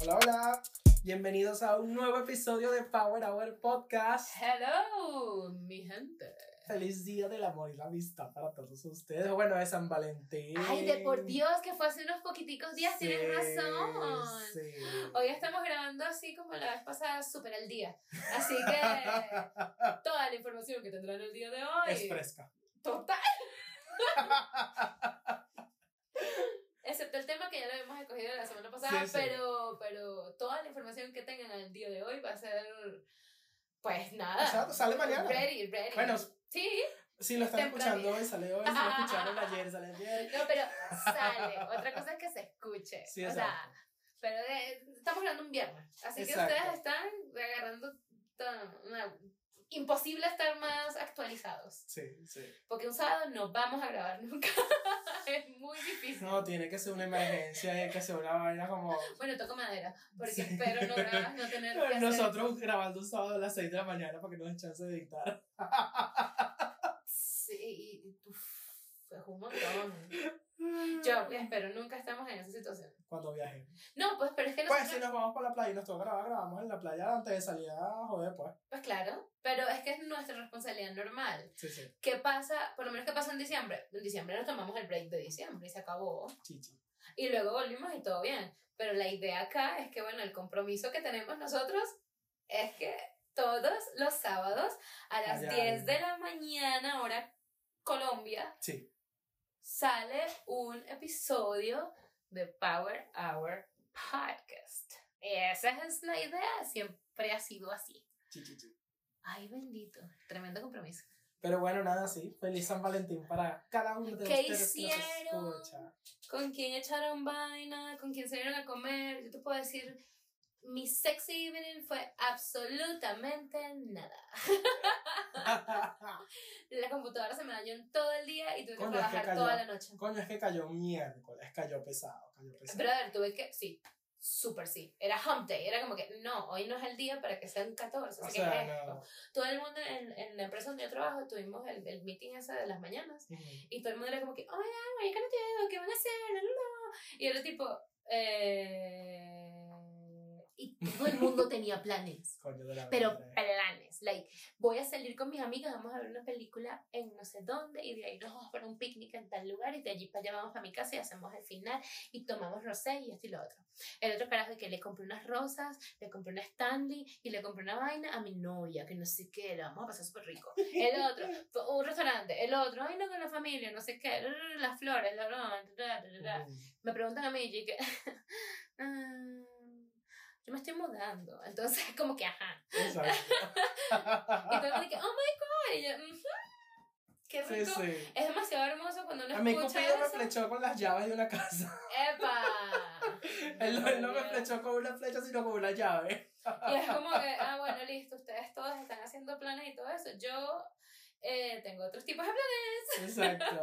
Hola, hola. Bienvenidos a un nuevo episodio de Power Hour Podcast. Hello, mi gente. Feliz día del amor y la amistad para todos ustedes. Bueno, de San Valentín. Ay, de por Dios, que fue hace unos poquiticos días, Sí, tienes razón. sí. Hoy estamos grabando así como la vez pasada, súper al día. Así que toda la información que tendrán el día de hoy Es fresca. total. Excepto el tema que ya lo habíamos escogido la semana pasada, Sí, sí. pero toda la información que tengan al día de hoy va a ser, pues nada. Exacto, sale mañana. Ready. Bueno, sí. si lo están Temprano. escuchando hoy, sale hoy. Si lo escucharon ayer, sale ayer. No, pero sale. Otra cosa es que se escuche. Sí, o sea, pero estamos hablando un viernes. Así Exacto. que ustedes están agarrando imposible estar más actualizados. Sí. Porque un sábado no vamos a grabar nunca. Es muy difícil. No, tiene que ser una emergencia y que sea una vaina como... Bueno, toco madera. Porque Sí. espero no tener que hacer Nosotros grabando un sábado a las 6 de la mañana para que nos den chance de editar. Sí, es un montón. Yo espero nunca estemos en esa situación. Cuando viaje. No, pues, pero es que Pues nosotros... si nos vamos por la playa y nos toca grabar, grabamos en la playa antes de salir a joder, pues. Pues claro, pero es que es nuestra responsabilidad normal. Sí. ¿Qué pasa? Por lo menos, ¿qué pasa en diciembre? En diciembre nos tomamos el break de diciembre y se acabó. Chichi. Y luego volvimos y todo bien. Pero la idea acá es que, bueno, el compromiso que tenemos nosotros es que todos los sábados a las 10 de la mañana, hora Colombia, Sí. sale un episodio de Power Hour Podcast. Esa es la idea, siempre ha sido así. Chichi. Ay, bendito, tremendo compromiso. Pero bueno, nada, sí. Feliz San Valentín para cada uno de ¿Qué ustedes que hicieron? nos escucha. ¿Con quién echaron vaina? ¿Con quién salieron a comer? Yo te puedo decir, mi sexy evening fue absolutamente nada. La computadora se me dañó en todo el día y tuve que Coño, es que trabajar cayó. toda la noche. Coño, es que cayó miércoles, cayó pesado. Pero a ver, tuve que, sí, súper sí. Era hump day, era como que, no, hoy no es el día para que sean 14. O Así sea, que es esto. no. Todo el mundo en la empresa donde yo trabajo, tuvimos el meeting ese de las mañanas. Y todo el mundo era como que, oh my god, marica, no entiendo, ¿qué van a hacer? No. Y era tipo, y todo el mundo tenía planes. Coño de la Pero madre. planes, like, voy a salir con mis amigas, vamos a ver una película en no sé dónde, y de ahí nos vamos para un picnic en tal lugar, y de allí para allá vamos a mi casa y hacemos el final, y tomamos rosé y esto y lo otro. El otro carajo es que le compré unas rosas, le compré una Stanley, y le compré una vaina a mi novia, que no sé qué, la vamos a pasar súper rico. El otro, un restaurante, el otro, ay no, con la familia, no sé qué, las flores, me preguntan a mí, y yo que... yo me estoy mudando, entonces como que ajá. Exacto. Y todo el mundo que, oh my god, y yo, qué rico. Sí. Es demasiado hermoso cuando uno A mí escucha Cupido me eso. flechó con las llaves de una casa. ¡Epa! Él no me flechó con una flecha, sino con una llave. Y es como que, bueno, listo, ustedes todos están haciendo planes y todo eso. Yo tengo otros tipos de planes. Exacto.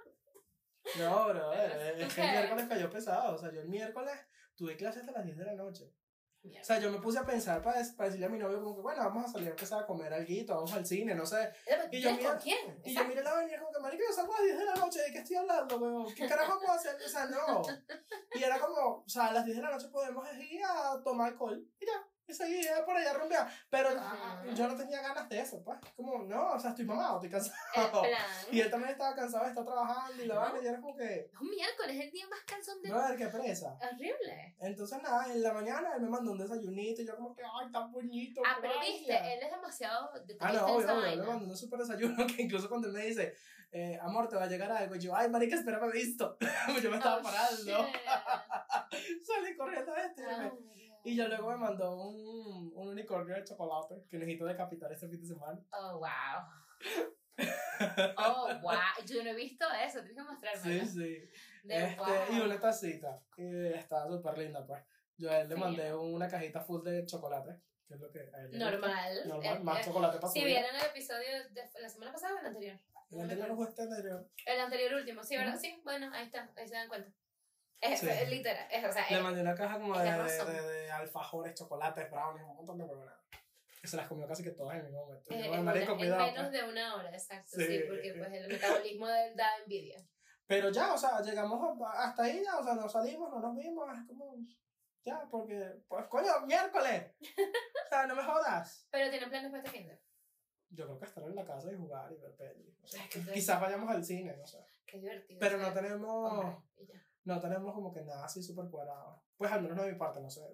No, bro, es que el ¿Qué? miércoles cayó pesado. O sea, yo el miércoles tuve clases hasta las 10 de la noche. Mierda. O sea, yo me puse a pensar para decirle a mi novio como que, bueno, vamos a salir a empezar a comer alguito, vamos al cine, no sé. Y yo, ¿Con mira, quién? Y yo miré la avenida como que, marico, yo salgo a las 10 de la noche, ¿de qué estoy hablando, weón? ¿Qué carajo vamos a hacer? O sea, no. Y era como, o sea, a las 10 de la noche podemos ir a tomar alcohol. Y ya, y seguir por allá a rumbear. Pero yo no tenía ganas de eso, pues. Como, no, o sea, estoy mamado, estoy cansado. El plan. Y él también estaba cansado de estar trabajando y la vaina, y era como que, Es un miércoles, el día más cansón de... brother, qué presa. Horrible. Entonces, nada, en la mañana él me mandó un desayunito y yo como que, ay, tan bonito. Pero gracias. viste, él es demasiado detallista No, en esa obvio, él me vaina. mandó un súper desayuno que incluso cuando él me dice, amor, te va a llegar algo, y yo, ay, marica, espérame, visto. Yo me estaba parando. Shit. Salí corriendo a este. Oh, Y yo luego me mandó un unicornio de chocolate que necesito decapitar este fin de semana. oh, wow. Oh, wow. Yo no he visto eso, tienes que mostrarme. Sí. Wow. Y una tacita. Y está súper linda, pues. Yo a él le Sí. mandé una cajita full de chocolate, que es lo que a él le gusta. Normal. Normal, más chocolate para Si su vida. vieron el episodio de la semana pasada o el anterior. El anterior no fue este anterior. El anterior último, sí, ¿verdad? Sí, bueno, ahí está, ahí se dan cuenta. Es Sí. literal, o sea, Le mandé una caja como es la razón. de alfajores, chocolates, brownies, un montón de huevonadas. Que se las comió casi que todas en el mismo momento. Y yo, en marico, en cuidado, menos pues. de una hora, exacto, Sí. sí, porque pues el metabolismo de él da envidia. Pero ya, o sea, llegamos hasta ahí ya, o sea, nos salimos, no nos vimos, es como... Ya, porque, pues, coño, miércoles. O sea, no me jodas. Pero tienen planes para este kinder. Yo creo que estar en la casa y jugar y ver pelis. O sea, Ay, qué divertido. quizás vayamos al cine, no sé. Qué divertido. Pero no ser tenemos, hombre, y ya. no tenemos como que nada así súper cuadrado. Pues al menos no de mi parte, no sé.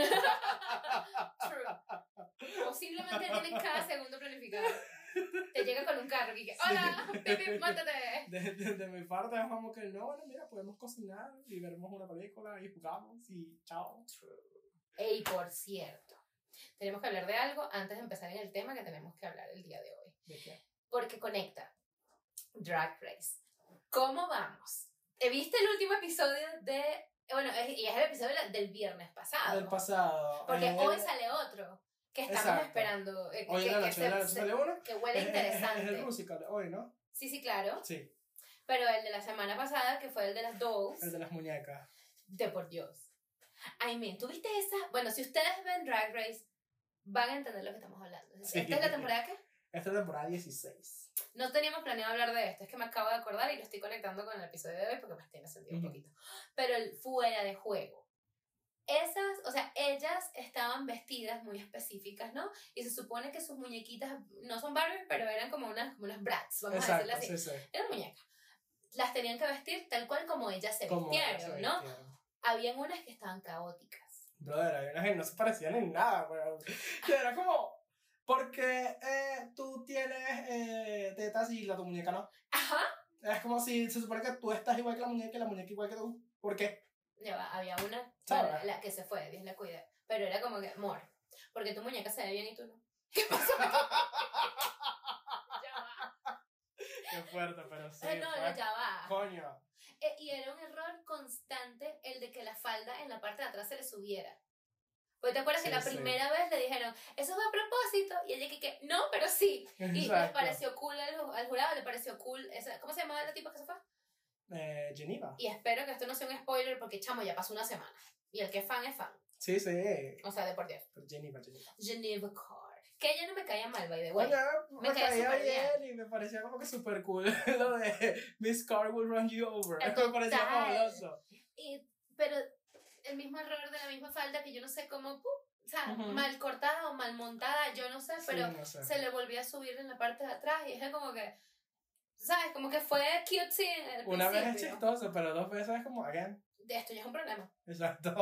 True. Posiblemente tienen cada segundo planificado. Te llega con un carro y que, hola, pipi, mátate. De mi parte es como que no, bueno, mira, podemos cocinar y veremos una película y jugamos y chao. Ey, por cierto, tenemos que hablar de algo antes de empezar en el tema que tenemos que hablar el día de hoy. ¿De qué? Porque conecta. Drag Race. ¿Cómo vamos? ¿Viste el último episodio de... Bueno, y es el episodio del viernes pasado. Del pasado. Porque hoy sale otro que estamos Exacto. esperando. Hoy en la noche sale uno. Que huele interesante. Es el musical de hoy, ¿no? Sí, claro. Sí, Pero el de la semana pasada, que fue el de las dolls. el de las muñecas. De por Dios. I mean, ¿tú viste esa? Bueno, si ustedes ven Drag Race, van a entender lo que estamos hablando. Sí. ¿Esta es la temporada qué? Esta es temporada 16. No teníamos planeado hablar de esto, es que me acabo de acordar y lo estoy conectando con el episodio de hoy porque pues tiene sentido un poquito. Pero el fuera de juego. Esas, o sea, ellas estaban vestidas muy específicas, ¿no? Y se supone que sus muñequitas no son Barbie, pero eran como unas brats, vamos a decirlo así. Sí. Eran muñecas. Las tenían que vestir tal cual como ellas se Como vistieron, se ¿no? vistieron. Habían unas que estaban caóticas. Brother, hay unas que no se parecían en nada, weón. Que era como, porque tú tienes tetas y tu muñeca no. Ajá. Es como si se supone que tú estás igual que la muñeca y la muñeca igual que tú. ¿Por qué? Ya va, había una, ¿Sabes? la que se fue, Dios la cuide. Pero era como que, amor, porque tu muñeca se ve bien y tú no. ¿Qué pasó? Ya va. Qué fuerte, pero sí. No, fue- ya va. Coño. Y era un error constante el de que la falda en la parte de atrás se le subiera. Porque te acuerdas Sí, que la sí. primera vez le dijeron, eso fue a propósito, y ella que no, pero sí. Y les Exacto. pareció cool al jurado, le pareció cool. ¿Cómo se llamaba la tipa que se fue? Geneva. Y espero que esto no sea un spoiler porque, chamo, ya pasó una semana. Y el que es fan es fan. Sí, sí. O sea, de por Dios. Pero Geneva. Geneva Card. Que ella no me caía mal, by the way. Coño, me me cae caía súper bien y me parecía como que súper cool lo de Miss Car will run you over. Me parecía Total. fabuloso. Pero el mismo error de la misma falda que yo no sé cómo, o sea, Ujú. mal cortada o mal montada, yo no sé, pero Sí, no sé. se le volvía a subir en la parte de atrás y es como que, ¿sabes? Como que fue cutesy en el Una vez es principio. chistoso, pero dos veces es como, again. Esto ya es un problema. Exacto.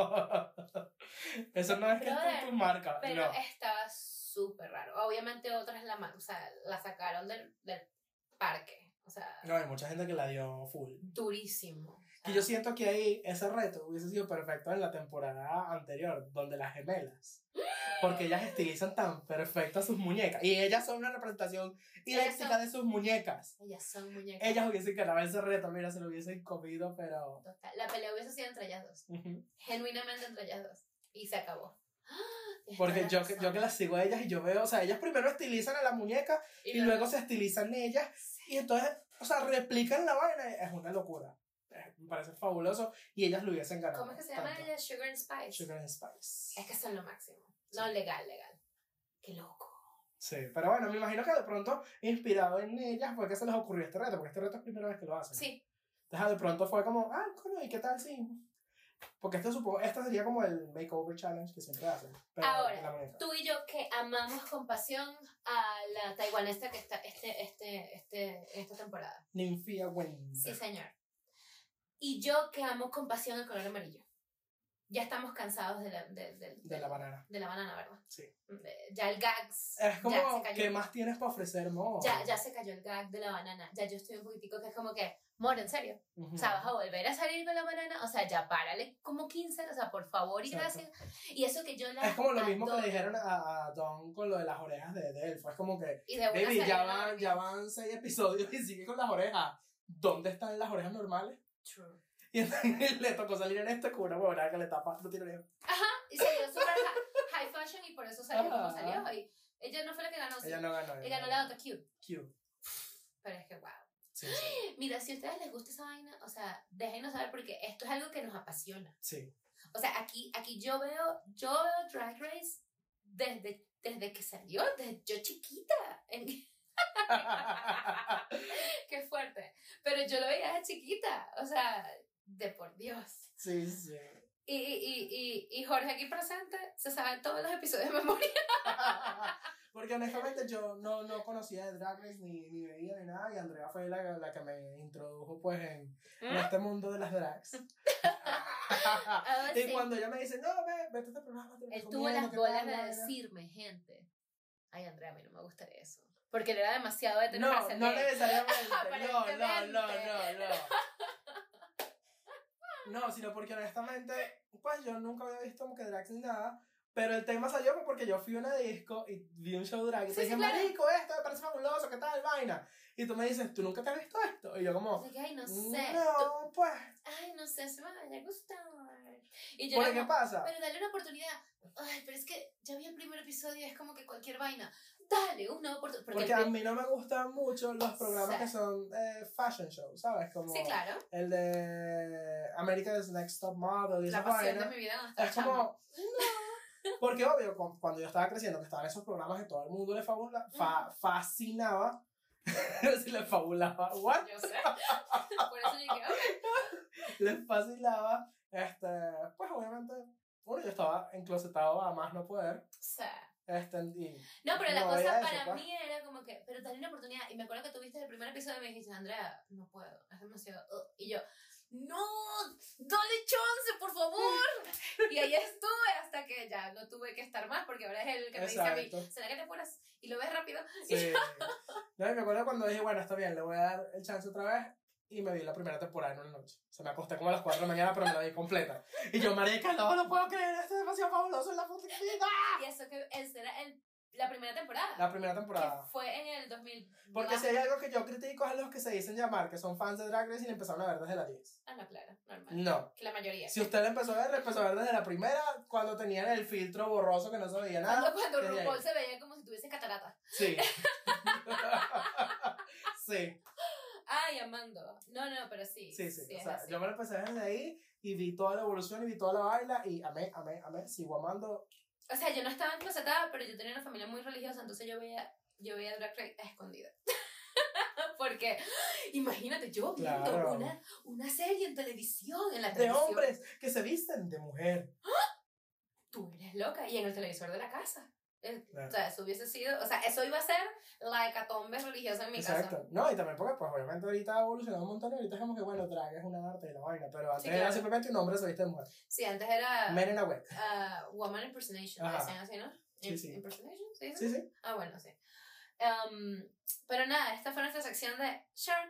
Eso no es que Brother, es tu marca. Pero No. estaba súper raro. Obviamente otras o sea, la sacaron del parque. O sea, No, hay mucha gente que la dio full. durísimo. Que yo siento que ahí ese reto hubiese sido perfecto en la temporada anterior, donde las gemelas. Porque ellas estilizan tan perfecto sus muñecas. Y ellas son una representación idéntica son- de sus muñecas. Ellas son muñecas. Ellas hubiesen ganado ese reto, mira, se lo hubiesen comido, pero. Total. La pelea hubiese sido entre ellas dos. Ujú. Genuinamente entre ellas dos. Y se acabó. Porque yo que las sigo a ellas y yo veo, o sea, ellas primero estilizan a la muñeca y luego se estilizan ellas. Y entonces, o sea, replican la vaina. Es una locura. Me parece fabuloso. Y ellas lo hubiesen ganado. ¿Cómo es que se llama tanto. ella? Sugar and Spice. Sugar and Spice. Es que son lo máximo. No, legal. Qué loco. Sí, pero bueno, me imagino que de pronto, inspirado en ellas, fue que se les ocurrió este reto, porque este reto es la primera vez que lo hacen. Sí. Entonces, de pronto fue como, coño, ¿y qué tal si? Porque este sería como el makeover challenge que siempre hacen. Pero Ahora, en la muñeca. Tú y yo que amamos con pasión a la taiwanesa que está esta temporada. Ninfia Wen. Sí, señor. Y yo que amo con pasión el color amarillo. Ya estamos cansados de De la banana. de la banana, ¿verdad? Sí. Ya el gags. Es ya se como, cayó. ¿qué más tienes para ofrecer, Mo? Ya se cayó el gag de la banana. Ya yo estoy un poquitico que es como que, Mor, en serio. Ujú. O sea, vas a volver a salir con la banana. O sea, ya párale como 15, o sea, por favor y Exacto. gracias. Y eso que yo la. Es como lo mismo que le adoro. dijeron a Don con lo de las orejas de Elfo. Es como que, Y de una baby, salida ya van 6 episodios y sigue con las orejas. ¿Dónde están las orejas normales? True. Y entonces le tocó salir en esto con una huevona que le tapa, no tiene orejas. Y salió súper high fashion y por eso salió como Ajá. salió. Y ella no fue la que ganó. Ella no ganó. Ella ganó la otra cute. Q. Pero es que, wow. Sí, sí. Mira, si a ustedes les gusta esa vaina, o sea, déjenos saber porque esto es algo que nos apasiona. Sí. O sea, aquí yo veo Drag Race desde que salió, desde yo chiquita. Qué fuerte. Pero yo lo veía de chiquita. O sea, de por Dios. Sí, sí. Y Jorge aquí presente se sabe todos los episodios de memoria. Porque honestamente yo no conocía de Drag Race ni veía ni nada, y Andrea fue la que me introdujo pues en este mundo de las drags. Y Sí. cuando ella me dice, no, vete a este programa, te lo Él tuvo recomiendo, las ¿qué bolas tal, de vaina?". decirme, gente. Ay, Andrea, a mí no me gustaría eso. Porque él era demasiado de tener No, no necesariamente. No. No, sino porque honestamente, pues yo nunca había visto como que drags ni nada. Pero el tema salió pues, porque yo fui a una disco y vi un show drag y te dije, claro. marico, esto me parece fabuloso, ¿qué tal, vaina? Y tú me dices, ¿tú nunca te has visto esto? Y yo como, Así que, ay, no sé. no, pues, Ay, no sé, se me vaya a gustar. Y yo ¿por era qué como, pasa? pero dale una oportunidad. Ay, pero es que ya vi el primer episodio, es como que cualquier vaina. Dale una oportunidad. Porque a mí no me gustan mucho los programas Sí. que son fashion shows, ¿sabes? Como Sí, claro. el de America's Next Top Model y La esa pasión vaina. de mi vida cuando estaba Es como, no. Porque obvio, cuando yo estaba creciendo, que estaban esos programas que todo el mundo le fascinaba. Si le fabulaba, ¿what? Yo sé. Por eso yo dije, ok. Les fascinaba. Pues obviamente, yo estaba enclosetado a más no poder. Sí. Y No, pero la no cosa había eso, para pues. mí era como que, pero dale una oportunidad. Y me acuerdo que tuviste el primer episodio y me dijiste, Andrea, no puedo, es demasiado. Y yo, no, dale chance, por favor. Y ahí estuve hasta que ya no tuve que estar más, porque ahora es el que me dice a mí, Exacto. ¿será que te apuras? Y lo ves rápido. Sí. No, y me acuerdo cuando dije, bueno, está bien, le voy a dar el chance otra vez. Y me vi la primera temporada en una noche. Se me acosté como a las 4 de la mañana, pero me la vi completa. Y yo, marica, no lo puedo creer, esto es demasiado fabuloso en la puta vida. Y eso que esa era la primera temporada. La primera Que temporada. fue en el 2000. Porque si hay algo que yo critico es a los que se dicen llamar, que son fans de Drag Race y le empezaron a ver desde la 10. Ah, no, claro, normal. No. Que la mayoría. Si usted la empezó a ver desde la primera, cuando tenían el filtro borroso que no se veía nada. Cuando desde ahí. RuPaul se veía como si tuviese catarata. Sí. Sí. Ay, amando. No, pero sí. Sí. Sí, O es sea, así. yo me lo empecé desde ahí y vi toda la evolución y vi toda la baila y amé. Sigo amando. O sea, yo no estaba enclosetada, pero yo tenía una familia muy religiosa, entonces yo veía Drag Race a escondida. Porque, imagínate, yo viendo Claro. una serie en televisión, en la De televisión. hombres que se visten de mujer. Tú eres loca, y en el televisor de la casa. Claro. O sea, eso hubiese sido, o sea, eso iba a ser la hecatombe religiosa en mi Exacto. casa. No, y también porque, pues, obviamente ahorita ha evolucionado un montón y ahorita es como que, bueno, drag es una arte y la vaina, pero antes Sí, era claro. simplemente un hombre se viste de mujer. Sí, antes era Men in a wig. woman impersonation, Ajá. decían así, ¿no? Sí. Impersonation, ¿sí? Sí. Ah, bueno, sí. Pero nada, esta fue nuestra sección de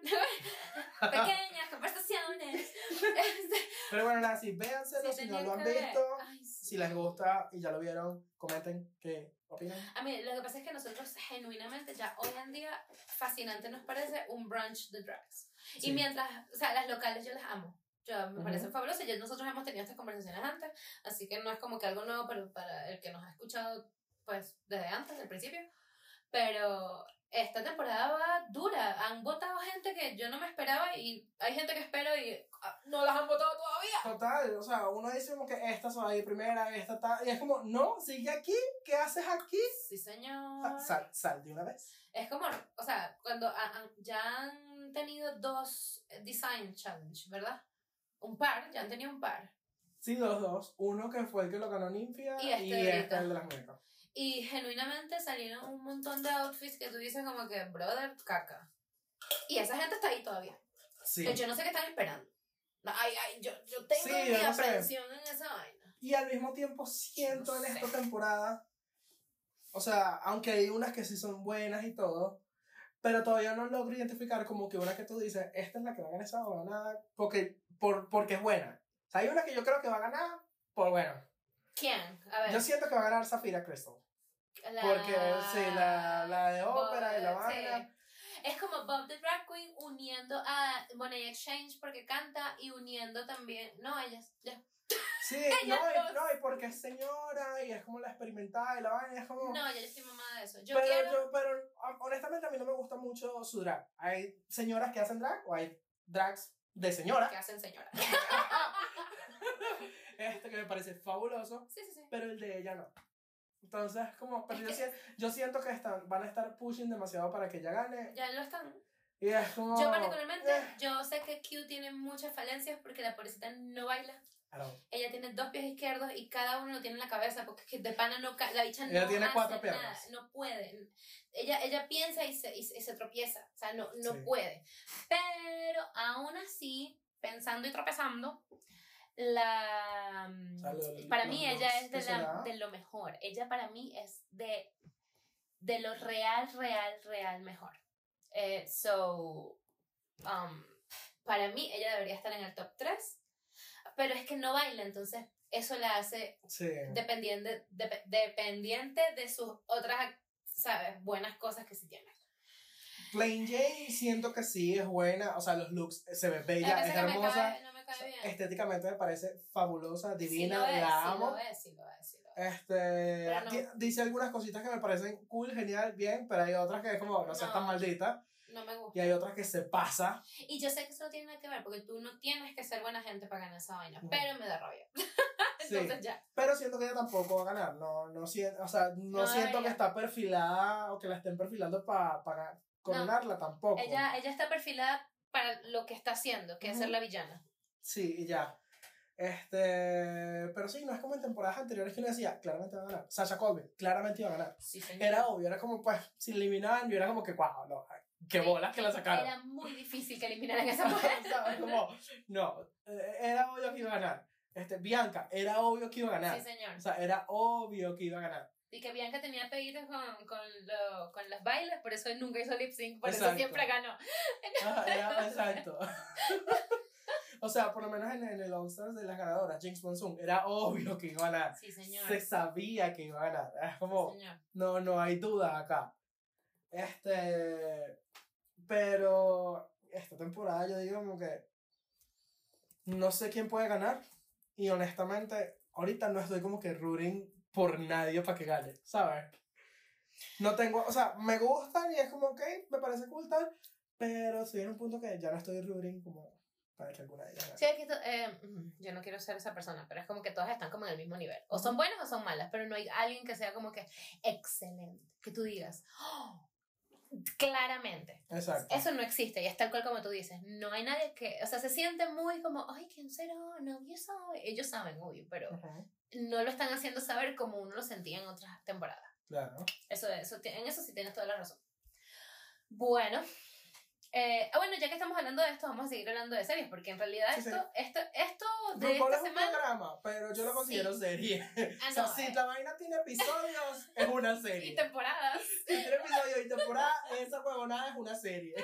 pequeñas conversaciones. Pero bueno, nada, sí, véanselo, si no tenían lo han que ver. visto, Ay, sí. si les gusta y ya lo vieron, comenten qué opinan. A mí, lo que pasa es que nosotros genuinamente ya hoy en día fascinante nos parece un brunch de drags. Sí. Y mientras, o sea, las locales yo las amo. Me Ujú. parecen fabulosas. Ya nosotros hemos tenido estas conversaciones antes, así que no es como que algo nuevo para el que nos ha escuchado, pues, desde antes, del principio. Pero esta temporada va dura. Han votado gente que yo no me esperaba y hay gente que espero y no las han votado todavía. Total, o sea, uno dice como que esta se va a ir primera, esta tal, y es como, no, sigue aquí, ¿qué haces aquí? Sí, señor. Sal de una vez. Es como, o sea, cuando ya han tenido 2 Design Challenge, ¿verdad? Ya han tenido un par. Sí, 2. Uno que fue el que lo ganó Ninfia Y este y ahorita. el de las muñecas. Y genuinamente salieron un montón de outfits que tú dices como que, brother, caca. Y esa gente está ahí todavía. Sí. Yo no sé qué están esperando. Yo tengo Sí, mi yo no sé. aprensión en esa vaina. Y al mismo tiempo siento No en sé. esta temporada, o sea, aunque hay unas que sí son buenas y todo, pero todavía no logro identificar como que una que tú dices, esta es la que va a ganar esa o va a ganar porque es buena. O sea, hay una que yo creo que va a ganar por bueno. ¿Quién? A ver. Yo siento que va a ganar Safira Crystal. Porque sí, la de ópera y la vaina. Sí. Es como Bob the Drag Queen uniendo a Money Exchange porque canta y uniendo también. No, ellas. Ya. Sí, Ellas dos. y porque es señora y es como la experimentada y la vaina, es como... No, yo estoy mamada de eso. pero honestamente a mí no me gusta mucho su drag. Hay señoras que hacen drag o hay drags de señora. ¿Qué hacen, señora? Que me parece fabuloso, Sí. pero el de ella no. Entonces, como, pero yo siento que van a estar pushing demasiado para que ella gane. Ya lo están. Y es como... Yo particularmente, yo sé que Q tiene muchas falencias porque la pobrecita no baila. Claro. Ella tiene 2 pies izquierdos y cada uno lo tiene en la cabeza porque es que de pana no la bicha Ella no tiene hace 4 nada, piernas. no puede. Ella piensa y se tropieza, o sea, no Sí. puede. Pero aún así, pensando y tropezando, la O sea, para mí ella es ¿qué será? de lo mejor. Ella para mí es de lo real mejor. Para mí ella debería estar en el top 3. Pero es que no baila, entonces eso la hace Sí. dependiente de sus otras, ¿sabes? Buenas cosas que sí tiene. Plain Jane siento que sí es buena, o sea, los looks, se ve bella, es hermosa, No me cae bien. estéticamente me parece fabulosa, divina, Sí lo es, la amo. Sí lo es. No. Dice algunas cositas que me parecen cool, genial, bien, pero hay otras que es como, no seas tan maldita. No me gusta. Y hay otras que se pasa. Y yo sé que eso no tiene nada que ver, porque tú no tienes que ser buena gente para ganar esa vaina, No. pero me da rabia. Sí. Entonces ya. Pero siento que ella tampoco va a ganar. No siento, o sea, no siento debería. que está perfilada o que la estén perfilando para coronarla tampoco. Ella está perfilada para lo que está haciendo, que es ser la villana. Sí, y ya. Pero sí, no es como en temporadas anteriores que uno decía, claramente va a ganar. Sasha Colvin, claramente iba a ganar. Sí, señor. Era obvio, era como, pues, si eliminaban, yo era como que, wow, no, qué bolas que la sacaron. Era muy difícil que eliminaran esa mujer. ¿Sabes? Como, no, era obvio que iba a ganar. Bianca, era obvio que iba a ganar. Sí, señor. O sea, era obvio que iba a ganar. Y que Bianca tenía pedidos con los bailes, por eso nunca hizo lip sync, por Exacto. eso siempre ganó. Exacto. O sea, por lo menos en el All Stars de las ganadoras, Jinx Monsoon, era obvio que iba a ganar. Sí, señor. Se sabía que iba a ganar. Es como, sí, señor. no hay duda acá. Pero esta temporada yo digo como que no sé quién puede ganar. Y honestamente, ahorita no estoy como que rooting por nadie para que gane, ¿sabes? No tengo, o sea, me gustan y es como, ok, me parece cool tal, pero estoy en un punto que ya no estoy rooting como para que alguna de ellas gane. Sí, aquí yo no quiero ser esa persona, pero es como que todas están como en el mismo nivel. O son buenas o son malas, pero no hay alguien que sea como que excelente, que tú digas, oh, claramente. Exacto. Eso no existe y es tal cual como tú dices. No hay nadie que, o sea, se siente muy como, ay, ¿quién será? Nadie sabe. Ellos saben, obvio, pero no lo están haciendo saber como uno lo sentía en otras temporadas. Claro. En eso sí tienes toda la razón. Bueno, bueno, ya que estamos hablando de esto, vamos a seguir hablando de series, porque en realidad esto de RuPaul esta es un semana... programa, pero yo lo considero serie. O sea, no, si la vaina tiene episodios, es una serie. Y temporadas. Si tiene episodios y temporada, esa huevonada es una serie.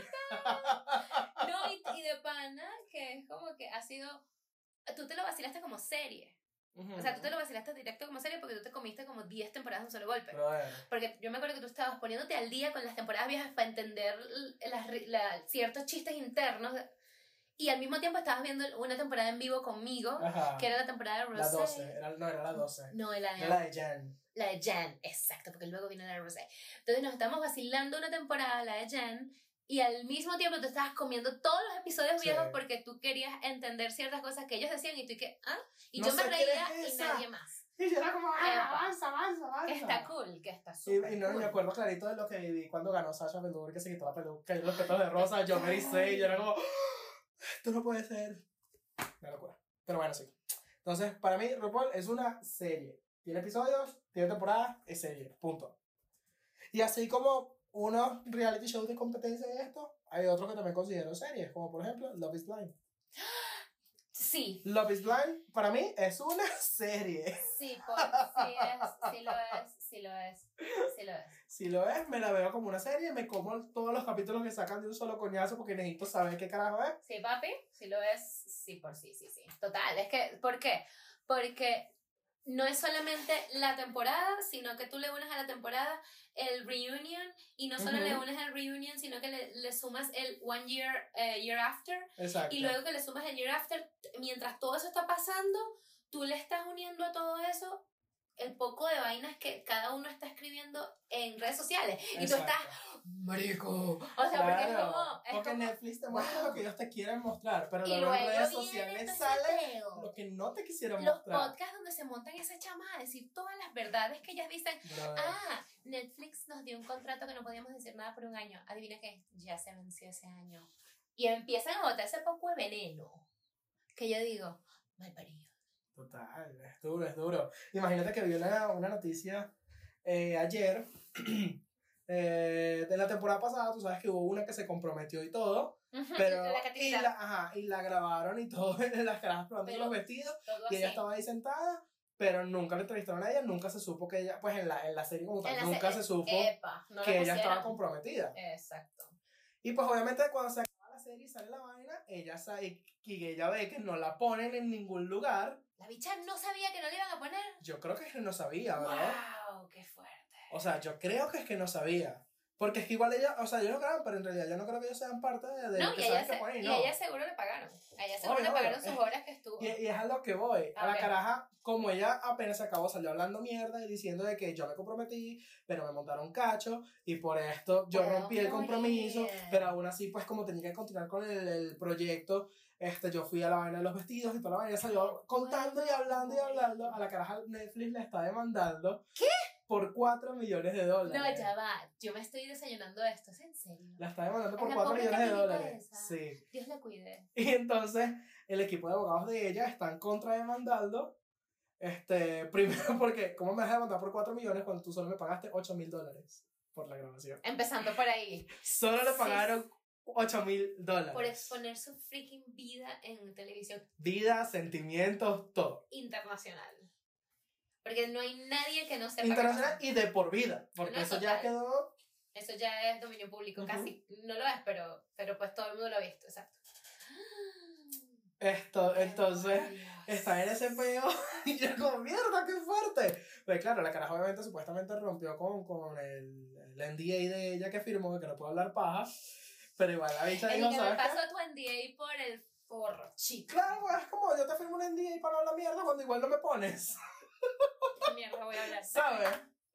No, y de pana, que es como que ha sido... Tú te lo vacilaste como serie. O sea, tú te lo vacilaste directo como serie porque tú te comiste como 10 temporadas de un solo golpe. Porque yo me acuerdo que tú estabas poniéndote al día con las temporadas viejas para entender ciertos chistes internos. Y al mismo tiempo estabas viendo una temporada en vivo conmigo, que era la temporada de Rosé. La 12, era la 12. No, era la de Jen. La de Jen, exacto, porque luego vino la de Rosé. Entonces nos estamos vacilando una temporada, la de Jen, y al mismo tiempo tú estabas comiendo todos los episodios viejos porque tú querías entender ciertas cosas que ellos decían y tú y que, y no yo me reía es y nadie más. Y yo era como, avanza. Que está cool, que está súper y no, cool. Me acuerdo clarito de lo que viví cuando ganó Sasha Velour, que se quitó la peluca y los petos de rosa, yo me ericé y yo era como, esto no puede ser. Una locura. Pero bueno, sí. Entonces, para mí, RuPaul es una serie. Tiene episodios, tiene temporadas, es serie. Punto. Y así como unos reality shows de competencia de esto, hay otros que también considero series, como por ejemplo Love is Blind. Sí. Love is Blind, para mí, es una serie. Sí lo es. Si lo es, me la veo como una serie, me como todos los capítulos que sacan de un solo coñazo porque necesito saber qué carajo es. Sí, papi, si lo es, sí. Total, es que, ¿por qué? Porque no es solamente la temporada, sino que tú le unes a la temporada el reunion, y no solo le unes el reunion, sino que le sumas el one year after. Exacto. Y luego que le sumas el year after, mientras todo eso está pasando, tú le estás uniendo a todo eso el poco de vainas que cada uno está escribiendo en redes sociales. Y tú Exacto. estás, marico. O sea, porque es Claro, como... Es porque como, Netflix te muestra lo que ellos te quieren mostrar, pero y luego en luego redes viene sociales entonces sale Teo. lo que no te quisieron Los mostrar. podcasts donde se montan esas chamas a decir todas las verdades que ellas dicen. Brother. Netflix nos dio un contrato que no podíamos decir nada por un año. Adivina qué, ya se venció ese año. Y empiezan a botar ese poco de veneno. Que yo digo, mal parido. Total, es duro, es duro. Imagínate que vi una noticia ayer de la temporada pasada, tú sabes que hubo una que se comprometió y todo, pero La Catirita. y la grabaron y todo en las caras probando Pero los vestidos todo y ella así. estaba ahí sentada, pero nunca le entrevistaron a ella, nunca se supo que ella, pues en la serie como tal, En la nunca se- se supo Epa, no que la ella estaba pusieron. comprometida. Exacto. Y pues obviamente cuando se acaba la serie y sale la vaina, ella sabe y ella ve que no la ponen en ningún lugar. La bicha no sabía que no le iban a poner. Yo creo que es que no sabía, ¿verdad? ¡Wow! ¡Qué fuerte! O sea, yo creo que es que no sabía. Porque es que igual ella, o sea, yo no creo, pero en realidad yo no creo que ellos sean parte de No, lo que y ella, saben que ponen, y no. ella seguro le pagaron. A ella seguro Obvio, le pagaron obvio. sus horas que estuvo. Y es a lo que voy. A la Ok. caraja, como ella apenas se acabó, salió hablando mierda y diciendo de que yo me comprometí, pero me montaron cacho, y por esto yo Puedo rompí el compromiso, morir. pero aún así, pues como tenía que continuar con el proyecto, yo fui a la vaina de los vestidos y toda la vaina salió contando y hablando y hablando. A la caraja Netflix le está demandando. ¿Qué? Por $4 millones. No, ya va. Yo me estoy desayunando esto. ¿Es en serio? La está demandando por la 4 pobre millones de Catirita dólares. esa. Sí. Dios la cuide. Y entonces el equipo de abogados de ella están contrademandando. Primero porque, ¿cómo me vas a demandar por 4 millones cuando tú solo me pagaste $8,000 por la grabación? Empezando por ahí. Solo le Sí. pagaron $8,000. Por exponer su freaking vida en televisión Vida, sentimientos, todo. internacional. Porque no hay nadie que no sepa. Internacional qué y de por vida. Porque No, eso ya total. quedó. Eso ya es dominio público, Ujú. casi. No lo es, pero pues todo el mundo lo ha visto, exacto. Entonces. Ay, Dios. Está en ese peo y yo como, mierda, qué fuerte. Pues claro, la caraja obviamente supuestamente rompió con el NDA de ella que firmó de que no puedo hablar paja, pero igual la bicha El dijo, que me ¿sabes qué? pasó tu NDA por el forro, chica. Claro, pues, es como yo te firmo un NDA para no hablar mierda cuando igual no me pones, ¿Qué mierda voy a hablar? ¿sabes?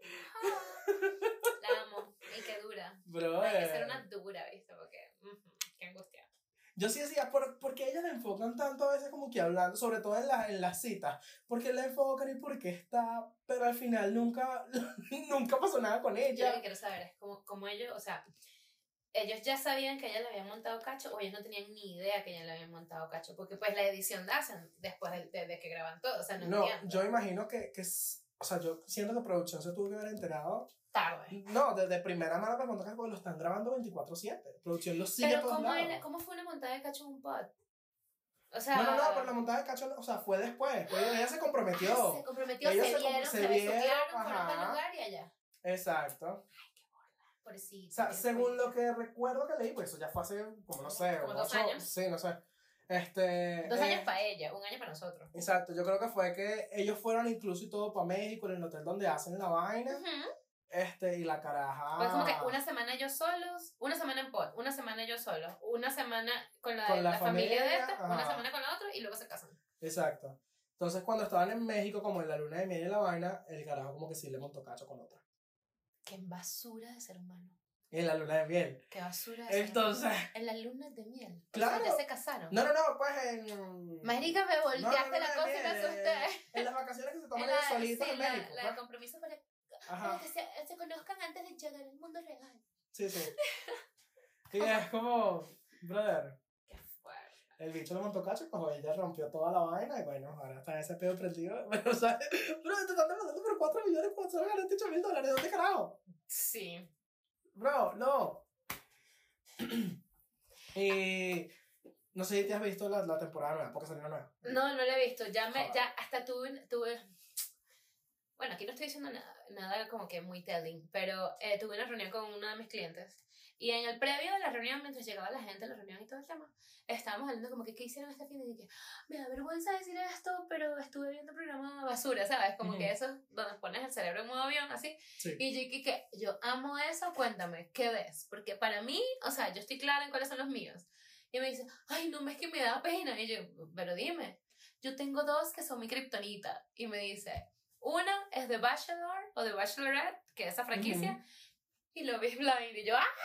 La amo. Y qué dura. Bro, Hay que ser una dura, ¿viste? Porque, qué angustia. yo sí decía, ¿por qué ellas le enfocan tanto a veces como que hablando, sobre todo en las citas? ¿Por qué le enfocan y por qué está? Pero al final nunca pasó nada con Yo lo ella. que quiero saber es como ellos, o sea, ellos ya sabían que ella le habían montado cacho o ellos no tenían ni idea que ella le habían montado cacho, porque pues la edición la hacen después de que graban todo, o sea, no No, entiendo. yo imagino o sea, yo siento que producción se tuvo que haber enterado. Tarde. No, desde primera mano para contar que lo están grabando 24/7. Producción lo sigue a Pero todos lados. ¿cómo fue una montada de cacho en un pod? O sea... No, pero la montada de cacho, o sea, fue después. Ella se comprometió. Se comprometió, Ellos se vieron, se vieron, besuquearon, fueron ajá. para el lugar y allá. Exacto. Pobrecito. O sea, según lo que recuerdo que leí, pues eso ya fue hace, como no sé, Como 2 8 años. Sí, no sé. 2 años para ella, 1 año para nosotros. Exacto, yo creo que fue que ellos fueron incluso y todo para México, en el hotel donde hacen la vaina. Y la caraja. Pues como que una semana yo solos, una semana en pod, una semana yo solo, una semana con la Con la familia de familia, esta, ajá. una semana con la otra y luego se casan. Exacto. Entonces, cuando estaban en México, como en la luna de miel y la vaina, el carajo como que sí le montó cacho con otra. Qué basura de ser humano. En la luna de miel. Qué basura de ser Entonces. humano. En la luna de miel. Claro. O sea, ya se casaron. No, pues en. Marica, me volteaste la cosa y me asusté. En las vacaciones que se toman En ellos solitos sí, en México. la de pues. compromiso para Ajá. que se conozcan antes de llegar al mundo real. Sí. Y es como, brother, Qué fuerte. el bicho le montó cacho, pues ella rompió toda la vaina y bueno, ahora está ese pedo prendido. Pero, ¿sabes? Bro, te están demandando por 4 millones cuando solo ganaste $8,000. ¿Dónde carajo? Sí. Bro, no. Y no sé si te has visto la temporada nueva, porque salió una nueva. No la he visto. Ya Joder. hasta tuve. Bueno, aquí no estoy diciendo nada como que muy telling, pero tuve una reunión con uno de mis clientes. Y en el previo de la reunión, mientras llegaba la gente a la reunión y todo el tema, estábamos hablando como que qué hicieron este fin de y que me da vergüenza decir esto, pero estuve viendo programa basura, ¿sabes? Como que eso, donde pones el cerebro en modo avión, así. Sí. Y yo amo eso, cuéntame, ¿qué ves? Porque para mí, o sea, yo estoy clara en cuáles son los míos. Y me dice, ay, no, es que me da pena. Y yo, pero dime, yo tengo 2 que son mi kriptonita. Y me dice, Una es The Bachelor o The Bachelorette, que es esa franquicia, y Love is Blind. Y yo, ¡ay,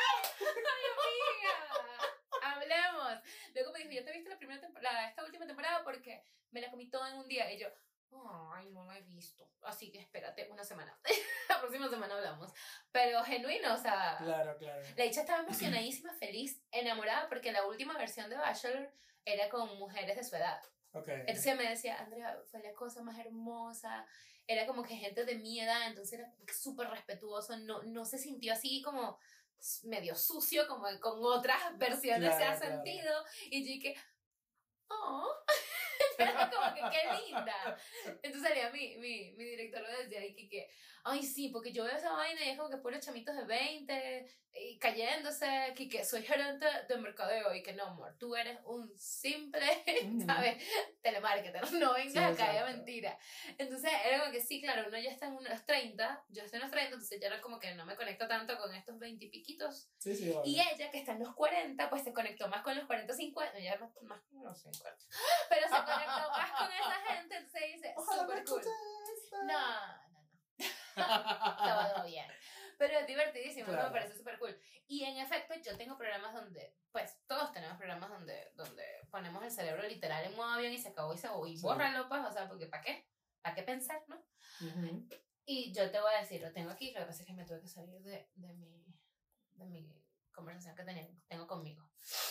amiga! Hablemos. Luego me dijo, ¿ya te viste esta última temporada? Porque me la comí toda en un día. Y yo, ay, no la he visto. Así que espérate una semana. La próxima semana hablamos. Pero genuino, o sea. Claro. La dicha estaba emocionadísima, feliz, enamorada, porque la última versión de Bachelor era con mujeres de su edad. Okay. Entonces ella me decía, Andrea, fue la cosa más hermosa. Era como que gente de mi edad, entonces era súper respetuoso. No se sintió así como medio sucio, como con otras versiones se ha sentido. Y yo dije, oh. Como que qué linda. Entonces salía mi director lo decía y que ay sí, porque yo veo esa vaina y es como que pone chamitos de 20 y cayéndose, que soy gerente de mercadeo y que no, amor, tú eres un simple, ¿sabes? Telemarketer, no vengas a caer de mentira. Entonces era como que sí, claro, uno ya está en unos 30, yo estoy en los 30, entonces ya era como que no me conecto tanto con estos 20 y piquitos. Sí, vale. Y ella, que está en los 40, pues se conectó más con los 40, 50, ya más con los 50, pero se conectó más con esa gente, entonces dice, súper cool. No. Todo bien. Pero es divertidísimo, claro. Me parece súper cool. Y en efecto, yo tengo programas donde, pues, todos tenemos programas donde ponemos el cerebro literal en modo avión y se acabó y bórralo, pues, o sea, porque ¿para qué? ¿Para qué pensar, no? Y yo te voy a decir, lo tengo aquí, lo que pasa es que me tuve que salir de mi conversación que tengo conmigo.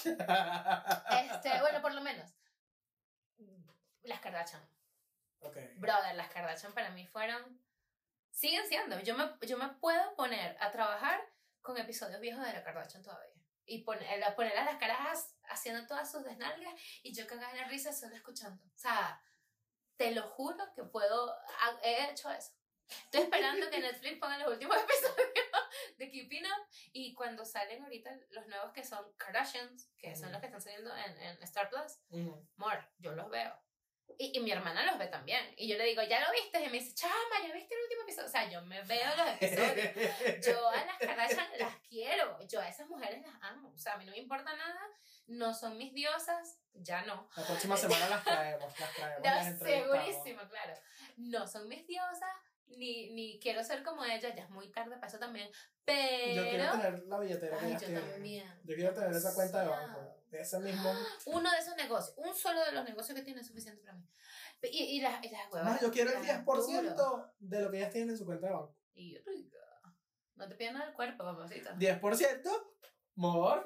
Bueno, por lo menos, las Kardashian. Okay. Brother, las Kardashian para mí siguen siendo. Yo me puedo poner a trabajar con episodios viejos de la Kardashian todavía. Y poner a las carajas haciendo todas sus desnalgas y yo cagada de la risa solo escuchando. O sea, te lo juro que he hecho eso. Estoy esperando que Netflix ponga los últimos episodios de Keeping Up y cuando salen ahorita los nuevos que son Kardashians, que son los que están saliendo en Star Plus, amor, yo los veo. Y mi hermana los ve también. Y yo le digo, ¿ya lo viste? Y me dice, chama, ¿ya viste el último episodio? O sea, yo me veo los episodios. Yo a las Kardashian las quiero. Yo a esas mujeres las amo. O sea, a mí no me importa nada. No son mis diosas. Ya no. La próxima semana las traemos. No, segurísimo, claro. No son mis diosas. Ni quiero ser como ella. Ya es muy tarde para eso también. Pero... yo quiero tener la billetera que ellas tienen. También. Yo quiero tener esa cuenta de banco. De ese mismo... Uno de esos negocios. Un solo de los negocios que tiene es suficiente para mí. Y las huevas. No, yo quiero el 10% de lo que ellas tienen en su cuenta de banco. Y rica. No te pidas nada del cuerpo, papacito. 10%, amor.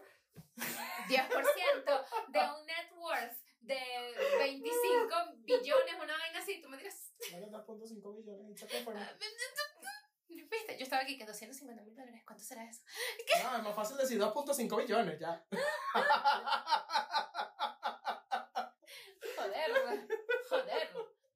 10% de un net worth de 25 billones, una vaina así, tú me dirás. Vale, 2.5 billones. ¿Viste? Yo estaba aquí que $250,000. ¿Cuánto será eso? No, es más fácil decir 2.5 billones ya. Joder.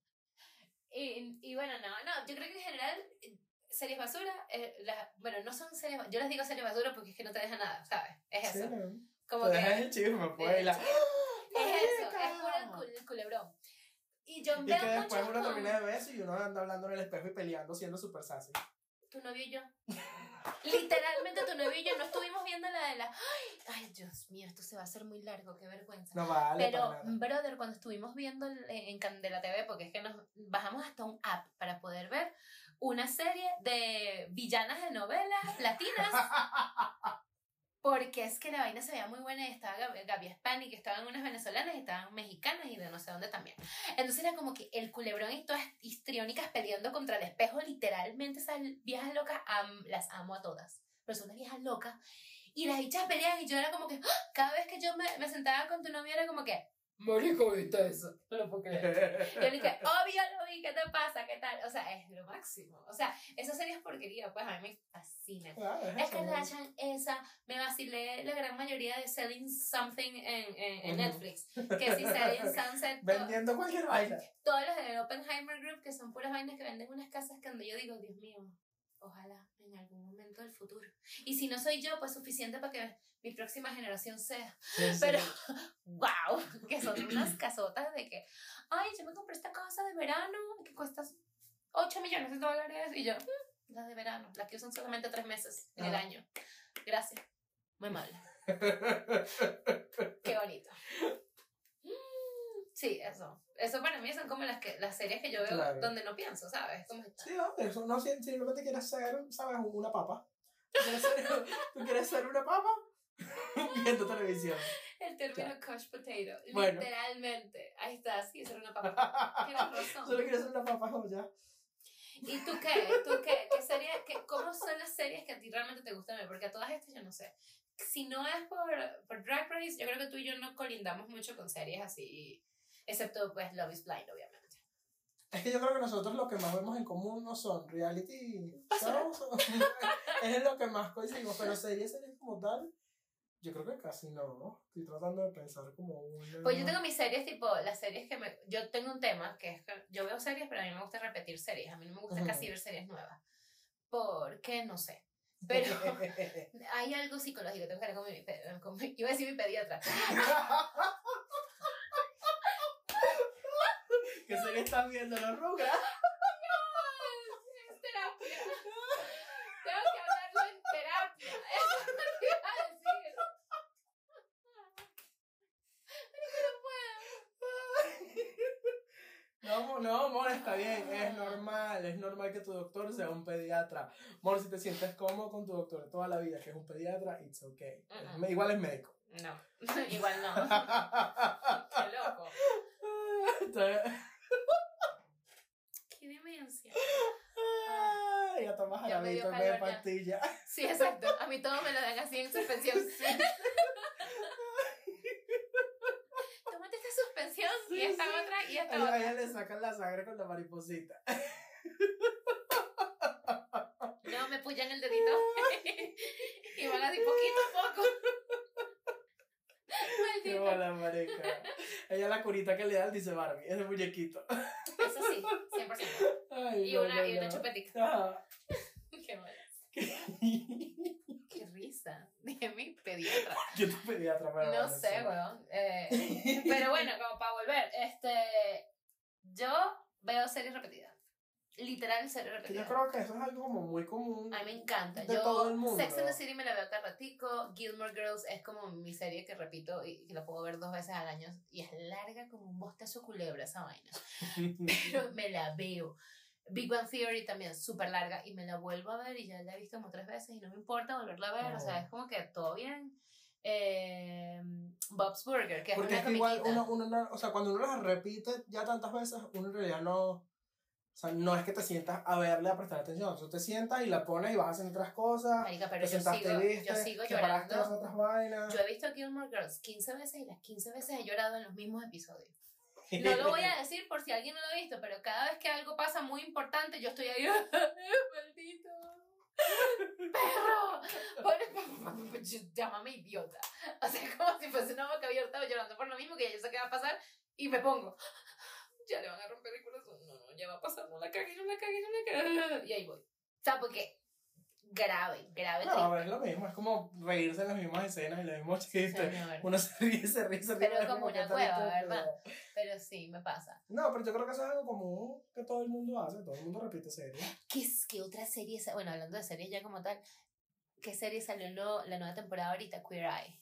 Y bueno, no, yo creo que en general series basura, bueno, no son series, yo les digo series basura porque es que no te deja nada, ¿sabes? Es eso. Sí, como te que dejas el chisme, pues. Es eso, es puro el culebrón. Y yo veo que después mucho uno termina de beso y uno anda hablando en el espejo y peleando siendo súper sassy. Tu novio y yo. Literalmente tu novio y yo no estuvimos viendo la de la... Ay, Dios mío, esto se va a hacer muy largo, qué vergüenza. No vale. Pero, brother, cuando estuvimos viendo en Candela TV, porque es que nos bajamos hasta un app para poder ver una serie de villanas de novelas latinas. Porque es que la vaina se veía muy buena y estaba Gaby Spani, que estaban unas venezolanas y estaban mexicanas y de no sé dónde también. Entonces era como que el culebrón y todas histriónicas peleando contra el espejo, literalmente esas viejas locas, las amo a todas. Pero son unas viejas locas y las bichas pelean y yo era como que, cada vez que yo me sentaba con tu novia era como que, marico, ¿viste eso? No lo puedo creer. Y yo le dije, obvio lo vi, ¿qué te pasa? ¿Qué tal? O sea, es lo máximo. O sea, esa serie es porquería, pues a mí me fascina. Es que esa, me vacilé la gran mayoría de Selling Something en Netflix. Que si Selling Sunset. Vendiendo cualquier vaina. Todos los de Oppenheimer Group, que son puras vainas que venden unas casas que donde yo digo, Dios mío, ojalá en algún momento del futuro. Y si no soy yo, pues suficiente para que mi próxima generación sea. Sí. Pero, wow, que son unas casotas de que, ay, yo me compré esta casa de verano que cuesta $8 millones y yo, la de verano, la que usan solamente 3 meses en el año. Gracias. Muy amable. Qué bonito. Sí, eso. Eso para mí son como las series que yo veo Claro. donde no pienso, ¿sabes? Como Sí, no, eso no simplemente quieres ser, ¿sabes? Una papa. Tú quieres ser una papa viendo televisión. el término couch potato. Bueno. Literalmente. Ahí está, sí, eso era una papa. Tienes razón. Solo quieres ser una papa joya. ¿Y tú qué? ¿Tú qué? ¿Cómo son las series que a ti realmente te gustan ver? Porque a todas estas yo no sé. Si no es por Drag Race, yo creo que tú y yo no colindamos mucho con series así, excepto pues Love is Blind, obviamente. Es que yo creo que nosotros lo que más vemos en común no son reality shows. Es en lo que más coincidimos, pero series como tal, yo creo que casi no. Estoy tratando de pensar como una... Pues yo tengo mis series tipo, las series que yo tengo un tema que es que yo veo series, pero a mí me gusta repetir series. A mí no me gusta casi ver series nuevas. Porque no sé. Pero hay algo psicológico, tengo que hablar con mi iba a decir mi pediatra. ¿Qué serie están viendo los Rugrats? Es terapia. Tengo que hablarlo en terapia. Eso es lo que iba a decir. No, amor, está bien, es normal que tu doctor sea un pediatra. Amor, si te sientes cómodo con tu doctor de toda la vida, que es un pediatra, it's okay. Igual es médico. No, igual no. Qué loco. Qué demencia. Ya tomas Ya me dio jarabito en vez de calor ya. pastilla. Sí, exacto. A mí todo me lo dan así en suspensión. Tómate esta suspensión y esta otra y esta A otra. ella le sacan la sangre con la mariposita. No, me pullan el dedito. Y van así poquito a poco. Qué Maldita. bola, marica. Ella la curita que le da, dice Barbie, ese muñequito. Eso sí, 100%. Ay, Y una chupetica. Ah. Qué bolas. Qué risa. Dije mi pediatra. Yo tu pediatra, pero No bueno, sé, sí. weón. Pero bueno, como para volver, yo veo series repetidas. Literal series Yo repetidas. creo que eso es algo como muy común. A mí me encanta. De todo el mundo. Sex and the City me la veo cada ratico. Gilmore Girls es como mi serie que repito y que la puedo ver 2 veces al año. Y es larga como un bostezo culebra esa vaina. Pero me la veo. Big Bang Theory también es súper larga y me la vuelvo a ver y ya la he visto como 3 veces y no me importa volverla a ver. O sea, es como que todo bien. Bob's Burger, que es Porque una es que igual comiquita. o sea, cuando uno las repite ya tantas veces, uno en realidad no. O sea, no es que te sientas a verle, a prestar atención. Tú te sientas y la pones y vas haciendo otras cosas. Marica, pero Te sentaste y viste, yo sigo te paraste a hacer llorando. otras vainas. Yo he visto Gilmore Girls 15 veces y las 15 veces he llorado en los mismos episodios. No lo voy a decir por si alguien no lo ha visto, pero cada vez que algo pasa muy importante, yo estoy ahí, maldito perro, llámame idiota. O sea, como si fuese una boca abierta llorando por lo mismo que ya yo sé qué va a pasar y me pongo, ya le van a romper el corazón, no, ya va a pasar, no la cagues, y ahí voy. O sea, porque grave, No, es lo mismo, es como reírse en las mismas escenas y los mismos chistes. Señor. Uno se ríe. Pero como una cueva, ¿verdad? Pero sí, me pasa. No, pero yo creo que eso es algo común que todo el mundo hace, todo el mundo repite series. ¿Qué otra serie? Bueno, hablando de series ya como tal, ¿qué serie salió la nueva temporada ahorita? Queer Eye.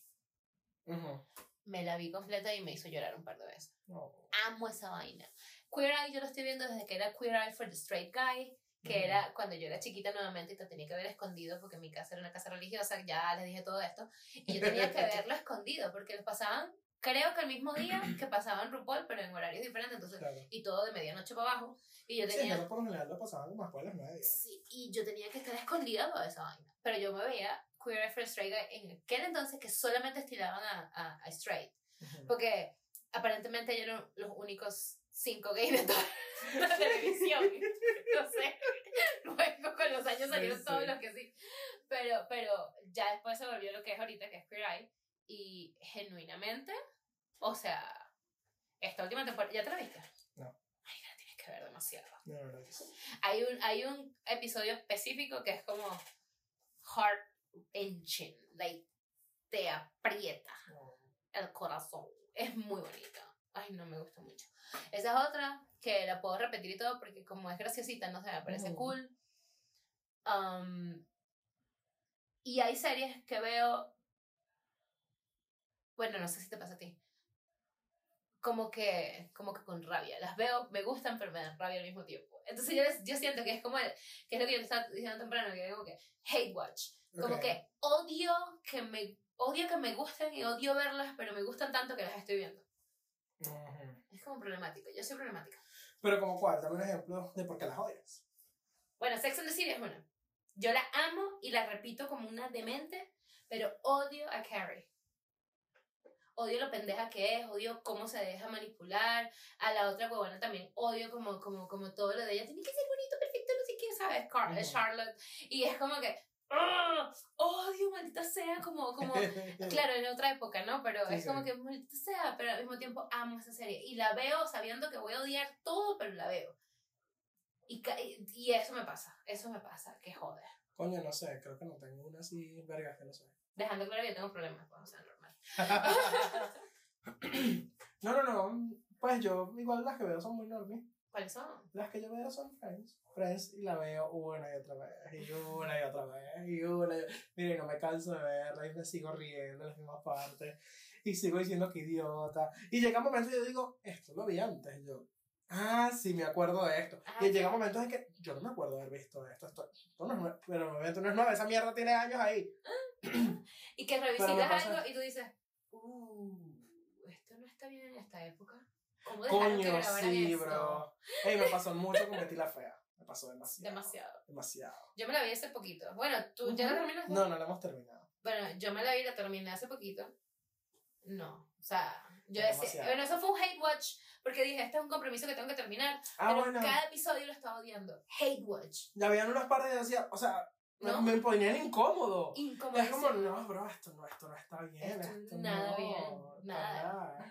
Me la vi completa y me hizo llorar un par de veces. No. Amo esa vaina. Queer Eye yo lo estoy viendo desde que era Queer Eye for the Straight Guy, que era cuando yo era chiquita nuevamente y te tenía que ver escondido porque mi casa era una casa religiosa, ya les dije todo esto, y yo tenía que verlo escondido porque los pasaban, creo que el mismo día que pasaban RuPaul, pero en horarios diferentes, entonces, Claro. y todo de medianoche para abajo, y yo Sí, tenía... pero por lo general lo pasaban como después de las 9. Sí, y yo tenía que estar escondida para esa vaina, pero yo me veía Queer Eye for the Straight Guy en aquel entonces que solamente estiraban a straight, porque aparentemente ellos eran los únicos 5 gays de toda la televisión. No sé. Luego con los años salieron todos los que sí. Pero ya después se volvió lo que es ahorita, que es Queer Eye. Y genuinamente, o sea, esta última temporada, ¿ya te la viste? No. Ay, la tienes que ver demasiado. No, no, no. Hay un episodio específico que es como heart wrenching, like te aprieta el corazón. Es muy bonita. Ay, no me gusta mucho. Esa es otra que la puedo repetir y todo porque como es graciosita, no sé, me parece cool. Y hay series que veo, bueno, no sé si te pasa a ti, como que con rabia. Las veo, me gustan, pero me dan rabia al mismo tiempo. Entonces yo siento que es como que es lo que yo te estaba diciendo temprano, que es como que hate watch. Como que odio que me gusten y odio verlas, pero me gustan tanto que las estoy viendo. Es como problemático. Yo soy problemática. Pero como cuál, dame un ejemplo de por qué las odias. Bueno, Sex and the City es una. Yo la amo y la repito como una demente, pero odio a Carrie. Odio lo pendeja que es, odio cómo se deja manipular. A la otra huevona también odio como todo lo de ella. Tiene que ser bonito, perfecto, no sé qué, ¿sabes? Charlotte. Y es como que... odio, maldita sea, como claro, en otra época, ¿no? Pero es como que maldita sea, pero al mismo tiempo amo esa serie. Y la veo sabiendo que voy a odiar todo, pero la veo. Y eso me pasa, que joder. Coño, no sé, creo que no tengo una así, vergas, que no sé. Dejando claro que yo tengo problemas, pues, o sea, normal. No, pues yo, igual las que veo son muy normales. ¿Cuáles son? Las que yo veo son Friends, y la veo una y otra vez, y una y otra vez, y una y... Mire, no me canso de verla, y me sigo riendo en las mismas partes, y sigo diciendo que idiota, y llega un momento y yo digo, esto lo vi antes, yo... sí, me acuerdo de esto. Y llega momentos en que yo no me acuerdo de haber visto esto no es nuevo, pero el momento no es nuevo, esa mierda tiene años ahí. Y que revisitas algo y tú dices, esto no está bien en esta época. ¿Cómo dejaron que grabaran esto? Bro. Ey, me pasó mucho con Betty la Fea. Me pasó demasiado. Yo me la vi hace poquito. Bueno, ¿tú ya la terminaste? No la hemos terminado. Bueno, yo me la terminé hace poquito. No, o sea, yo decía, bueno, eso fue un hate watch, porque dije, este es un compromiso que tengo que terminar, pero bueno. cada episodio lo estaba odiando. Hate watch. Ya habían unas partes que decía, o sea, ¿no? me ponían incómodo. Es como, no, bro, esto no está bien. Esto nada no, bien, nada.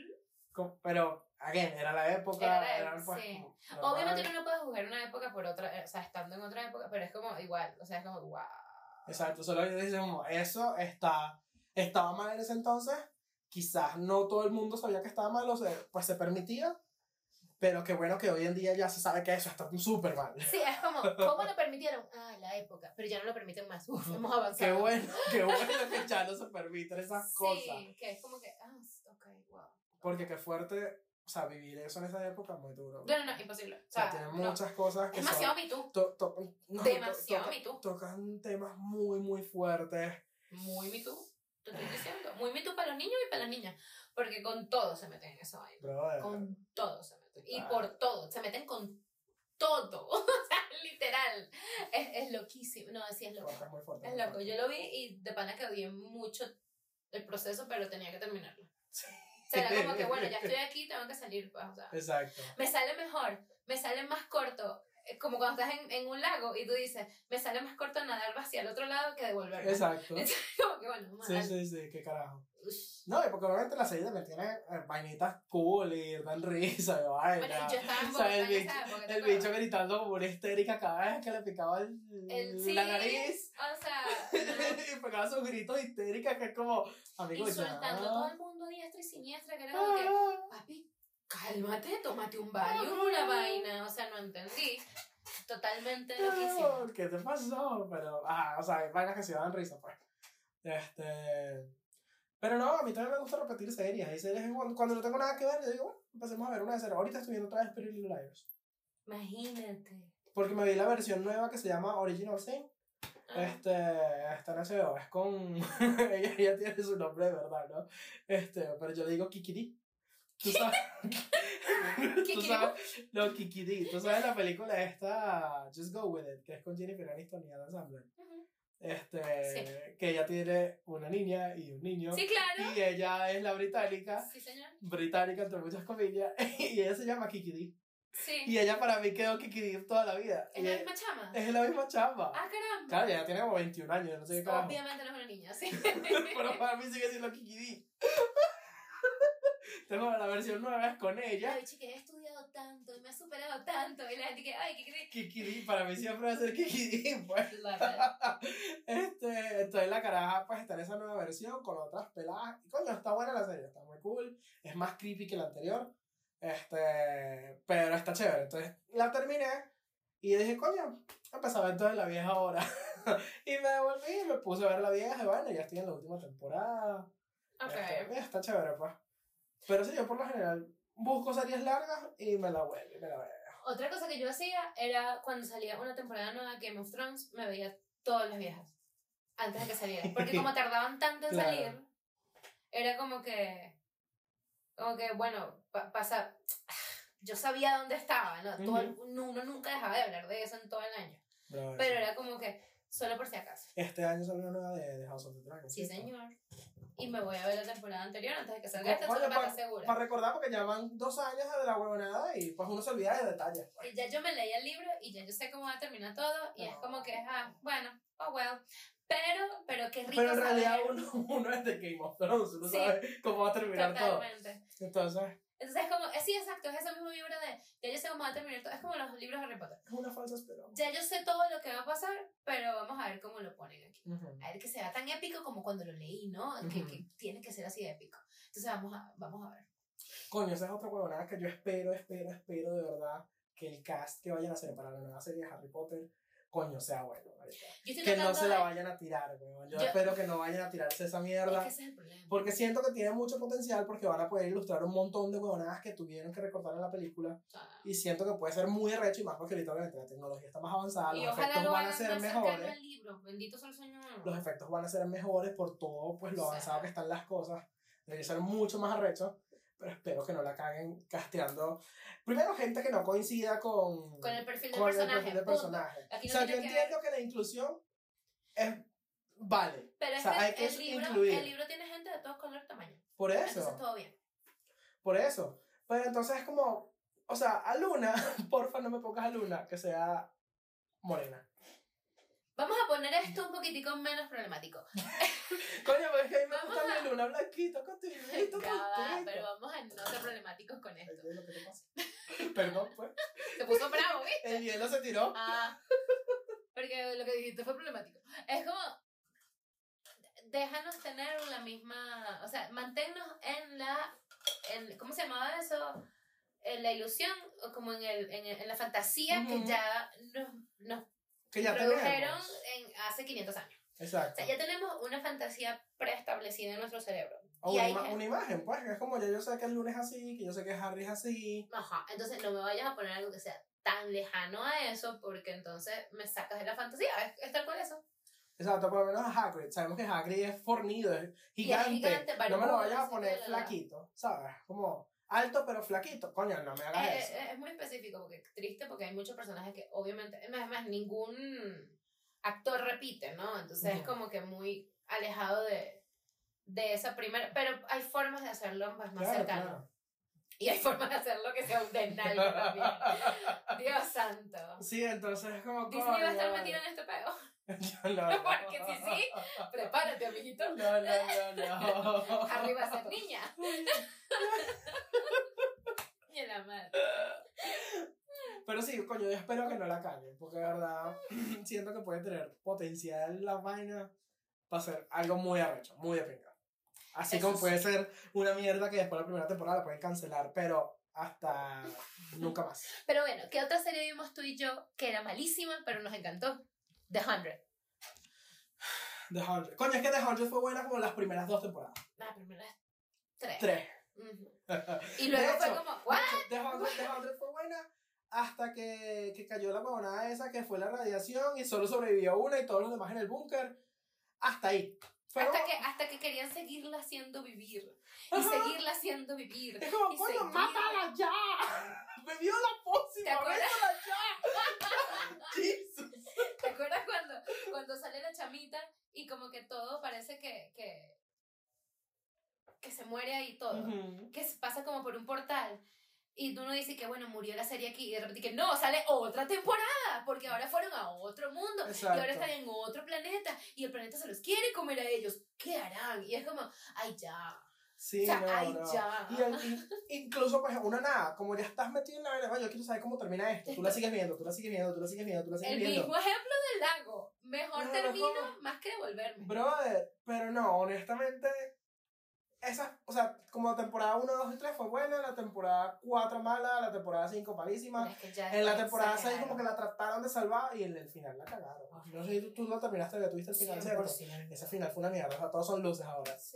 Pero, again, era la época. Pues, sí. Obviamente uno no puede juzgar una época por otra, o sea, estando en otra época, pero es como igual, o sea, es como, wow. Exacto, solo dicen como, eso estaba mal en ese entonces, quizás no todo el mundo sabía que estaba mal, o sea, pues se permitía, pero qué bueno que hoy en día ya se sabe que eso está súper mal. Sí, es como, ¿cómo lo permitieron? La época, pero ya no lo permiten más, hemos avanzado. Qué bueno que ya no se permiten esas cosas. Sí, que es como que, ok, wow. Porque qué fuerte, o sea, vivir eso en esa época es muy duro. No, imposible. O sea, tiene muchas cosas que demasiado Me Too. Demasiado Me Too. Tocan temas muy, muy fuertes. Muy Me Too, te estoy diciendo. Muy Me Too para los niños y para las niñas. Porque con todo se meten en esa vaina. Brother. Con todo se meten. Y por todo. Se meten con todo. O sea, literal. Es loquísimo. No, sí, es loco. Muy fuerte, es muy loco. fuerte. Yo lo vi y de pana que odié mucho el proceso, pero tenía que terminarlo. O sea, era como que, bueno, ya estoy aquí, tengo que salir, pues, o sea. Exacto. Me sale mejor, me sale más corto, como cuando estás en un lago y tú dices, me sale más corto nadar hacia el otro lado que devolverme. Exacto. Entonces, como que, bueno, Sí, qué carajo. No, y porque obviamente la serie también tiene vainitas cool y dan risa y vaina. Bueno, yo estaba en o sea, el bicho porque gritando como una histérica cada vez que le picaba la nariz. O sea, y pegaba sus gritos histéricos que es como, amigo, insultando a todo el mundo a diestra y siniestra, que era como que, papi, cálmate, tómate un baño, una vaina. O sea, no entendí. Totalmente loquísimo. ¿Qué te pasó? Pero, o sea, hay vainas que se dan risa, pues. Pero no, a mí también me gusta repetir series. Hay series que cuando no tengo nada que ver, yo digo, bueno, empecemos a ver una de series. Ahorita estoy viendo otra vez Pretty Little Liars. Imagínate. Porque me vi la versión nueva que se llama Original Sin. Está en HBO, es con... ella tiene su nombre de verdad, ¿no? Pero yo le digo Kikidi. ¿Tú sabes? ¿Tú sabes? No, Kikidi. ¿Tú sabes la película esta Just Go With It? Que es con Jennifer Aniston y Adam Sandler. Sí. Que ella tiene una niña y un niño. Sí, claro. Y ella es la británica. Sí, señor. Británica, entre muchas comillas. Y ella se llama Kikidi. Sí. Y ella para mí quedó Kikidi toda la vida. ¿Es la misma chama? Es la misma chama. Caramba. Claro, ella tiene como 21 años, no sé qué carajo. Obviamente no es una niña, sí. Pero para mí sigue siendo Kikidi. Tengo la versión nueva es con ella. Ay, chica, he estudiado tanto y me ha superado tanto. Y la gente que, ay, Kikidi. Kikidi, para mí siempre va a ser Kikidi, pues. Entonces la caraja pues está en esa nueva versión con otras peladas. Y coño, está buena la serie, está muy cool. Es más creepy que la anterior. Pero está chévere. Entonces la terminé y dije, coño, empecé a ver entonces la vieja ahora. Y me devolví y me puse a ver la vieja. Y bueno, ya estoy en la última temporada. Ok. Está chévere, pues. Pero sí, yo por lo general busco series largas y me la vuelvo y me la veo. Otra cosa que yo hacía era cuando salía una temporada nueva de Game of Thrones, me veía todas las viejas antes de que saliera. Porque como tardaban tanto en Claro. salir, era como que bueno, pasa. Yo sabía dónde estaba, ¿no? Uno nunca dejaba de hablar de eso en todo el año. Pero era como que, solo por si acaso. Este año salió una nueva de House of the Dragon. Sí, señor. Y me voy a ver la temporada anterior antes de que salga esta, Oye, solo para estar segura. Para recordar, porque ya van 2 años de la huevonada y pues uno se olvida de detalles. Y ya yo me leí el libro y ya yo sé cómo va a terminar todo. Y es como que, bueno, oh well. Pero qué rico. Pero en saber. realidad uno es de Game of Thrones, uno Sí, sabe cómo va a terminar totalmente. todo. Entonces, es como, sí, exacto, es ese mismo libro de, ya yo sé cómo va a terminar todo. Es como los libros de Harry Potter. es una falsa esperanza. Ya yo sé todo lo que va a pasar, pero vamos a ver cómo lo ponen aquí. Uh-huh. A ver que sea tan épico como cuando lo leí, ¿no? Uh-huh. Que tiene que ser así de épico. Entonces vamos a ver. Coño, esa es otra huevonada que yo espero de verdad que el cast que vayan a hacer para la nueva serie de Harry Potter, coño, sea bueno, marica. Que no se la vayan a tirar, weón. Yo espero que no vayan a tirarse esa mierda. Es que ese es el problema. Porque siento que tiene mucho potencial porque van a poder ilustrar un montón de huevonadas que tuvieron que recortar en la película. Y siento que puede ser muy arrecho y más porque ahorita obviamente la tecnología está más avanzada, y los ojalá efectos lo van a hagan ser más mejores. cercano al libro. Bendito sea el Señor. Los efectos van a ser mejores por todo pues lo avanzado que están las cosas. Debe ser mucho más arrecho. Pero espero que no la caguen casteando. Primero, gente que no coincida con el perfil del con personaje. El perfil del personaje. Aquí no o sea, yo tiene que entiendo que la inclusión es. Vale. Pero o es sea, que hay que incluir. el libro tiene gente de todos colores y tamaños. Por eso. Entonces todo bien. Por eso. Pero entonces es como. O sea, a Luna, porfa, no me pongas a Luna, que sea morena. Vamos a poner esto un poquitico menos problemático. Coño, pero es que a mí me gusta mi Luna blanquita, contigo. Pero vamos a no ser problemáticos con esto. ¿Qué es lo que te pasa? Perdón, pues. Se puso bravo, ¿viste? El hielo se tiró. Porque lo que dijiste fue problemático. Es como, déjanos tener la misma, o sea, manténnos ¿cómo se llamaba eso? En la ilusión, o como en la fantasía que ya nos que ya produjeron hace 500 años. Exacto. O sea, ya tenemos una fantasía preestablecida en nuestro cerebro. O una imagen, pues, que es como ya yo sé que el Luna es así, que yo sé que Harry es así. Ajá, entonces no me vayas a poner algo que sea tan lejano a eso, porque entonces me sacas de la fantasía. Es tal cual eso. Exacto, por lo menos a Hagrid. Sabemos que Hagrid es fornido, es gigante. No me lo vayas a poner flaquito, ¿sabes? Como alto pero flaquito. Coño, no me hagas eso. Es muy específico, porque es triste, porque hay muchos personajes que obviamente, es más, ningún actor repite, ¿no? Entonces es como que muy alejado de esa primera, pero hay formas de hacerlo más cercano. Claro. Y hay formas de hacerlo que sea un denalgo también. Dios santo. Sí, entonces es como... Disney va a estar metido en este peo. No. Porque sí, prepárate, amiguito. No. Arriba a ser niña. Y la madre. Pero sí, coño, yo espero que no la caguen, porque de verdad siento que puede tener potencial la vaina para ser algo muy arrecho, muy de pinga. Así eso como puede ser una mierda que después de la primera temporada la pueden cancelar, pero hasta nunca más. Pero bueno, ¿qué otra serie vimos tú y yo que era malísima, pero nos encantó? The 100. The 100. Coño, es que The 100 fue buena como las primeras 2 temporadas. Las primeras 3. 3. Y luego fue como, ¿what? The 100 fue buena hasta que cayó la huevonada esa que fue la radiación y solo sobrevivió una y todos los demás en el búnker. Hasta ahí. Hasta que querían seguirla haciendo vivir. Y seguirla haciendo vivir. Es como, coño, mátala ya. Bebió la pócima. ¿Te acuerdas? Mátala ya. Jesus. ¿Te acuerdas cuando sale la chamita y como que todo parece que se muere ahí todo? Que pasa como por un portal. Y uno dice que bueno, murió la serie aquí. Y de repente que no, sale otra temporada. Porque ahora fueron a otro mundo. Exacto. Y ahora están en otro planeta. Y el planeta se los quiere comer a ellos. ¿Qué harán? Y es como, ay, ya. Sí, o sea, no, ay, no. ya. Y incluso, pues, una nada, como ya estás metido en la vaina, yo quiero saber cómo termina esto. Tú la sigues viendo, tú la sigues viendo. El mismo ejemplo del lago. Mejor termino más que devolverme. Brother, pero no, honestamente, o sea, como temporada 1, 2 y 3 fue buena, la temporada 4 mala, la temporada 5 malísima. Es que en la temporada 6 como que la trataron de salvar y en el final la cagaron. No sé si tú lo terminaste de ver, tuviste el final, ¿cierto? Ese final fue una mierda, o sea, todos son luces ahora. Sí.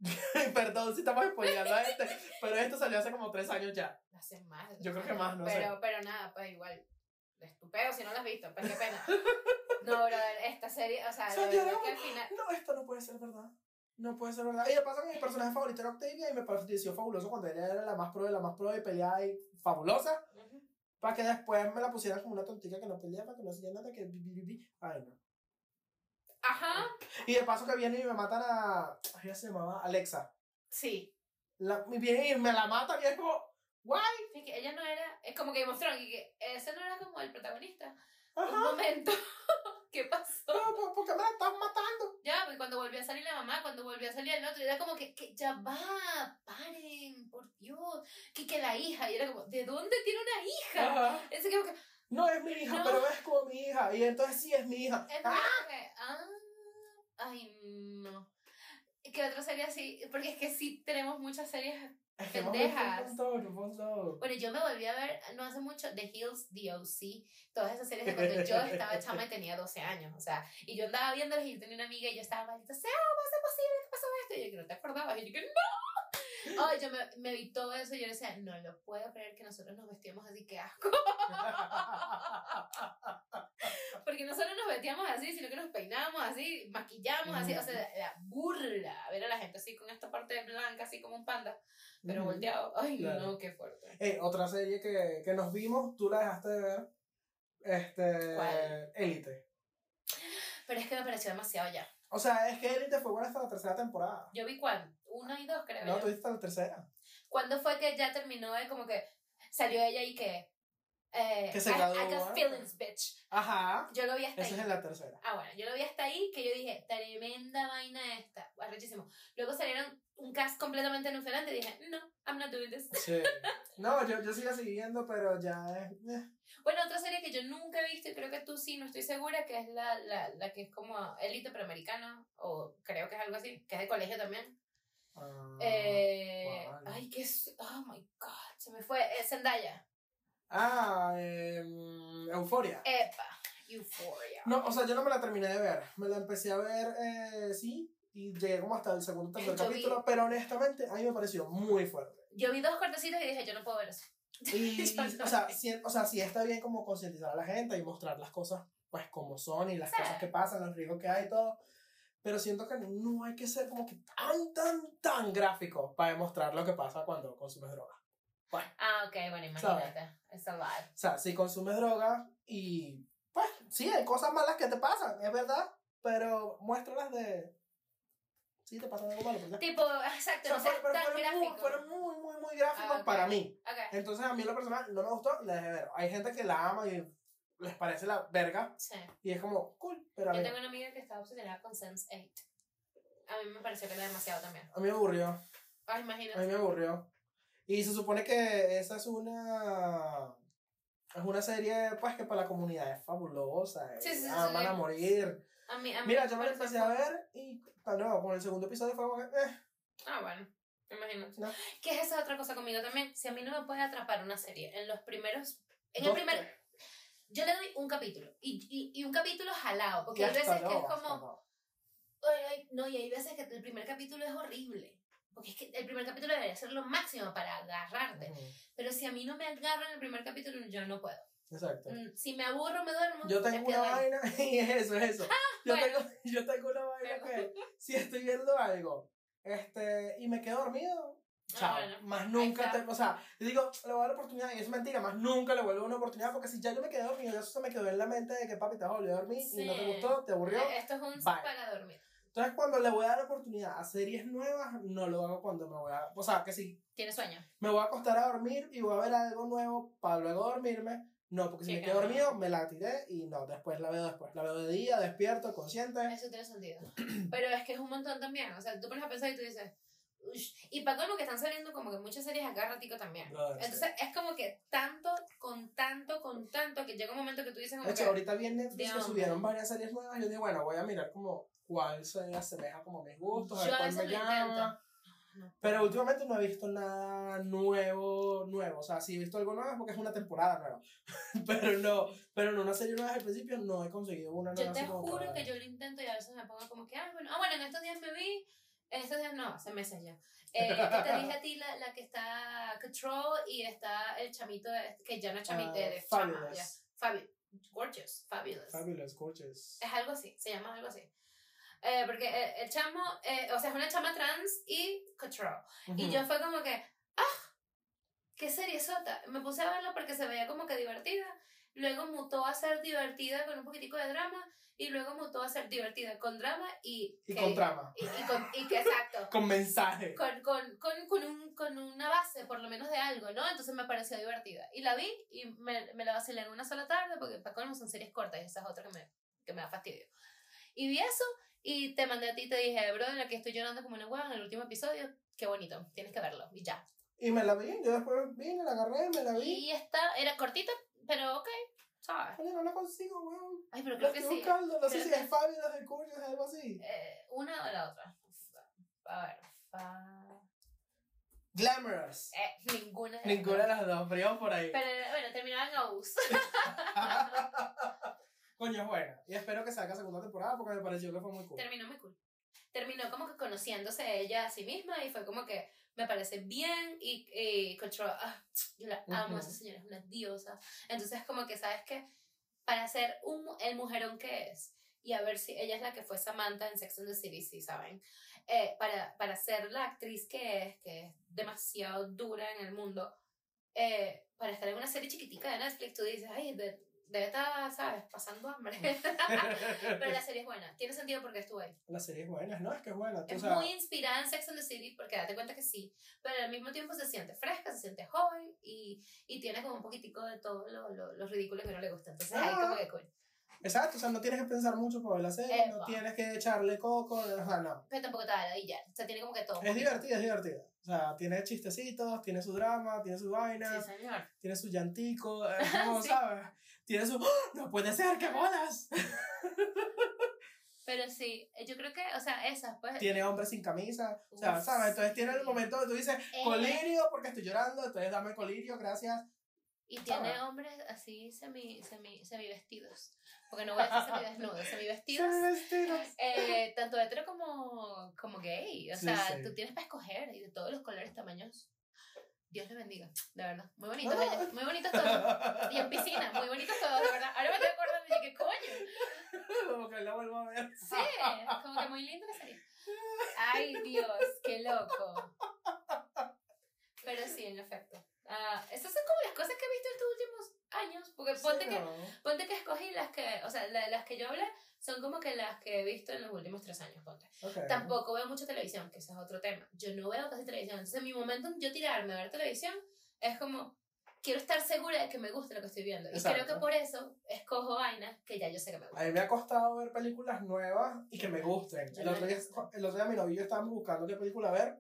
Perdón si estamos spoileando a este, pero esto salió hace como 3 años ya. Hace más. Yo creo que más, no sé. Pero nada, pues igual. Estupendo si no lo has visto, pues qué pena. No, brother, esta serie, o sea, de verdad que al final. No, esto no puede ser verdad. No puede ser verdad. Y me pasa que mi personaje favorito era Octavia y me pareció fabuloso cuando ella era la más pro y peleaba y fabulosa. Para que después me la pusieran como una tontica que no pelea, para que no hacía nada, que ay, no. Ajá. Y de paso que viene y me matan a. Ella se llamaba Alexa. Sí. Viene y me la matan y es como. Guay. Sí, que ella no era. Es como que Game of Thrones, y que ese no era como el protagonista. Ajá. Un momento. ¿Qué pasó? No, ¿por qué me la estás matando? Ya, pues cuando volvió a salir la mamá, cuando volvió a salir el otro, era como que ya va, paren, por Dios. Que la hija, y era como, ¿de dónde tiene una hija? Ajá. Ese como que. No es mi hija, No. pero es como mi hija. Y entonces sí es mi hija. Es como que, ay, no. ¿Qué otra serie así? Porque es que sí tenemos muchas series Es que pendejas. un montón. Bueno, yo me volví a ver no hace mucho The Hills, The O.C., todas esas series de cuando yo estaba chama y tenía 12 años, o sea, y yo andaba viéndolas y yo tenía una amiga y yo estaba, maldita sea, ¿cómo es posible que pasó esto? Y yo que no te acordabas, y yo que no. Ay, yo me vi todo eso y yo decía, no lo puedo creer que nosotros nos vestíamos así, qué asco. Porque nosotros nos vestíamos así, sino que nos peinábamos así, maquillábamos así, o sea, la burla, ver a la gente así con esta parte blanca, así como un panda, pero volteado. Ay, claro. No, qué fuerte. Otra serie que nos vimos, tú la dejaste de ver, ¿cuál? Élite. Pero es que me pareció demasiado ya. O sea, es que Élite fue buena hasta la 3ª temporada. Yo vi ¿cuál? 1 y 2, creo. No, tú viste hasta la 3ª. ¿Cuándo fue que ya terminó de como que salió ella y que se graduó? I got feelings, bitch. Ajá. Yo lo vi hasta ahí. Esa es en la 3ª. Ah, bueno, yo lo vi hasta ahí, que yo dije, tremenda vaina esta. Arrechísimo. Luego salieron un cast completamente diferente y dije, no, I'm not doing this. Sí. No, yo sigo siguiendo, pero ya es. Bueno, otra serie que yo nunca he visto y creo que tú sí, no estoy segura, que es la que es como Élite pero americana, o creo que es algo así, que es de colegio también. Ay, que es. Oh my god, se me fue. Zendaya. Euforia. Epa, Euphoria. No, o sea, yo no me la terminé de ver. Me la empecé a ver, sí, y llegué como hasta el segundo o tercer capítulo, pero honestamente a mí me pareció muy fuerte. Yo vi 2 cortecitos y dije, yo no puedo ver eso. Y o sea, sí está bien como concientizar a la gente y mostrar las cosas pues como son y las cosas que pasan, los riesgos que hay y todo. Pero siento que no hay que ser como que tan gráfico para demostrar lo que pasa cuando consumes droga. Bueno, ok, bueno, imagínate. Es a lot. O sea, si consumes droga y pues sí, hay cosas malas que te pasan, es verdad, pero muéstralas de... Sí, te pasan algo malo, ¿verdad? Tipo, exacto, o sea, no seas tan gráfico. Fueron muy gráficos para mí. Okay. Entonces a mí en lo personal no me gustó y la dejé de ver. Hay gente que la ama y les parece la verga. Sí. Y es como, cool, pero yo tengo una amiga que estaba obsesionada con Sense8. A mí me pareció que era demasiado también. A mí me aburrió. Ay, imagínate. A mí me aburrió. Y se supone que esa es una serie pues que para la comunidad es fabulosa. Sí, aman a morir. A mí Mira, yo me la empecé a ver y no, con el segundo episodio fue como que bueno, imagínate. No. ¿Qué es esa otra cosa conmigo también? Si a mí no me puede atrapar una serie en los primeros... Yo le doy un capítulo y un capítulo jalado, porque hay veces que es como... No, y hay veces que el primer capítulo es horrible. Porque es que el primer capítulo debería ser lo máximo para agarrarte. Pero si a mí no me agarran en el primer capítulo, yo no puedo. Exacto. Si me aburro, me duermo. Yo tengo una vaina, y es eso. Yo tengo una vaina que si estoy viendo algo y me quedo dormido, chao. Bueno, más nunca, o sea, yo digo, le voy a dar la oportunidad, y es mentira, más nunca le vuelvo una oportunidad, porque si ya yo me quedé dormido, eso se me quedó en la mente de que papi te vas a volver a dormir y no te gustó, te aburrió. Esto es un para dormir. Entonces, cuando le voy a dar la oportunidad a series nuevas, no lo hago cuando me voy a... O sea, que si... ¿Tienes sueño? Me voy a acostar a dormir y voy a ver algo nuevo para luego dormirme. No, porque si me quedo dormido, me la tiré y no, después la veo después. La veo de día, despierto, consciente. Eso tiene sentido. Pero es que es un montón también. O sea, tú pones a pensar y tú dices... Ush. Y para colmo que están saliendo como que muchas series acá ratico también. Claro, entonces sí. Es como que tanto, que llega un momento que tú dices... De hecho, ahorita vi en Netflix que subieron varias series nuevas y yo dije, bueno, voy a mirar como cuál se asemeja como a mis gustos, a ver cuál me llama. Pero últimamente no he visto nada nuevo. O sea, si he visto algo nuevo es porque es una temporada nueva. pero no una serie nueva desde el principio, no he conseguido una nueva. Yo te juro que yo lo intento y a veces me pongo como que, bueno, en estos días me vi En estos días no, hace meses ya. Que te dije a ti la que está Control y está el chamito que ya no es chamito, de chama. Ya. Gorgeous, Fabulous, gorgeous. Es algo así, se llama algo así. Porque el chamo, o sea, es una chama trans y Control. Y yo fue como que, qué serie sota. Me puse a verla porque se veía como que divertida. Luego mutó a ser divertida con un poquitico de drama. Y luego mutó a ser divertida con drama y con drama. Y que exacto. Con mensaje. Con una base, por lo menos de algo, ¿no? Entonces me pareció divertida. Y la vi y me la vacilé en una sola tarde porque para colmo son series cortas y esa es otra que me da fastidio. Y vi eso y te mandé a ti y te dije, brother, aquí estoy llorando como una hueá en el último episodio. Qué bonito, tienes que verlo. Y ya. Y me la vi, yo después vine, la agarré, me la vi. Y era cortita, pero ok, ¿sabes? Oye, no la consigo, weón. Ay, pero creo que sí. Buscando. No sé si es Fabulous, de Gorgeous, algo así. Una o la otra. A ver, Glamorous. Ninguna de las dos, pero íbamos por ahí. Pero bueno, terminaba en Aus. Coño, es buena. Y espero que salga segunda temporada porque me pareció que fue muy cool. Terminó muy cool. Terminó como que conociéndose ella a sí misma y fue como que me parece bien y Control, yo la amo, esa señora es una diosa. Entonces como que, ¿sabes qué? Para ser el mujerón que es, y a ver si ella es la que fue Samantha en Sex and the City, ¿sí saben? Para ser la actriz que es demasiado dura en el mundo, para estar en una serie chiquitica de Netflix, tú dices, ay, debe estar, ¿sabes? Pasando hambre. Pero la serie es buena. Tiene sentido porque estuvo ahí. La serie es buena, ¿no? Es que es buena. Es muy inspirada en Sex and the City porque date cuenta que sí. Pero al mismo tiempo se siente fresca, se siente joven y tiene como un poquitico de todo lo ridículo que no le gusta. Entonces ahí como que cool. Exacto, o sea, no tienes que pensar mucho por ver la serie, no tienes que echarle coco, o sea, no. Pero tampoco te da la ya. O sea, tiene como que todo. Es divertida. O sea, tiene chistecitos, tiene su drama, tiene su vaina. Sí, señor. Tiene su llantico, ¿cómo sí. ¿Sabes? Tiene su... ¡Oh, no puede ser, qué bolas! Pero sí, yo creo que, o sea, esas pues... Tiene hombres sin camisa, o sea, ¿sabes? Entonces tiene el momento donde tú dices, colirio porque estoy llorando, entonces dame colirio, gracias. Y tiene hombres así semi-vestidos. Porque no voy a decir semi-desnudos, semi-vestidos. Tanto hetero como gay. O sea, sí. Tú tienes para escoger y de todos los colores, tamaños. Dios les bendiga, de verdad. Muy bonitos ellos, muy bonitos todos. Y en piscina, muy bonitos todos, de verdad. Ahora me estoy acordando de que coño. Como que la vuelvo a ver. Sí, como que muy linda la serie. Ay, Dios, qué loco. Pero sí, en efecto. Esas son como las cosas que he visto estos últimos años. Porque ponte que escogí las que, o sea, las que yo hablé son como que las que he visto en los últimos 3 años, ponte. Okay. Tampoco veo mucha televisión, que ese es otro tema. Yo no veo casi televisión. Entonces, mi momento en yo tirarme a ver televisión es como, quiero estar segura de que me guste lo que estoy viendo. Exacto. Y creo que por eso escojo vainas que ya yo sé que me gustan. A mí me ha costado ver películas nuevas y que me gusten. El otro día mi novio y yo estábamos buscando qué película ver.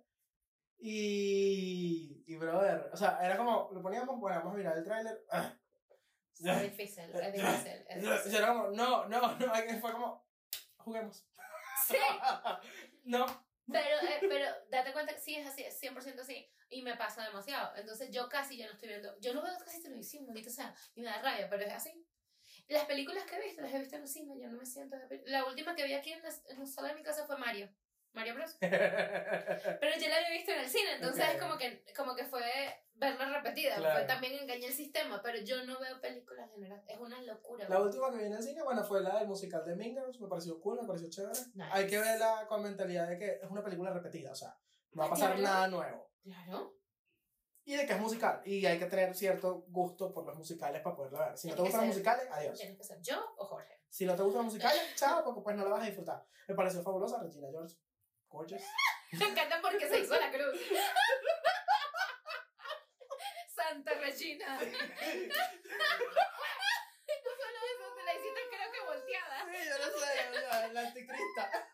Y brother, o sea, era como, lo poníamos, bueno, vamos a mirar el tráiler. Es difícil. Yo era como, no, fue como, juguemos. Sí. No. Pero date cuenta que sí es así, es 100% así. Y me pasa demasiado. Entonces yo no estoy viendo, yo no veo casi televisión, maldito sea, y me da rabia, pero es así. Las películas que he visto, las he visto en el cine, yo no me siento de la última que vi aquí en la sala de mi casa fue Mario Bros. Pero yo la había visto en el cine, entonces es como que fue verla repetida. Claro. Fue también engañé el sistema, pero yo no veo películas en general. Es una locura. La última que vi en el cine, bueno, fue la del musical de Mean Girls. Me pareció cool, me pareció chévere. Nice. Hay que verla con mentalidad de que es una película repetida, o sea, no va a pasar nada nuevo. Claro. Y de que es musical. Y hay que tener cierto gusto por los musicales para poderla ver. Si no te gustan los musicales, adiós. Tienes que ser yo o Jorge. Si no te gustan los musicales, chao, porque pues no la vas a disfrutar. Me pareció fabulosa Regina George. Gorgeous. Me encanta porque se hizo la cruz. Santa Regina. No solo eso, te la hiciste creo que volteada. Sí, yo no sé, la anticrista.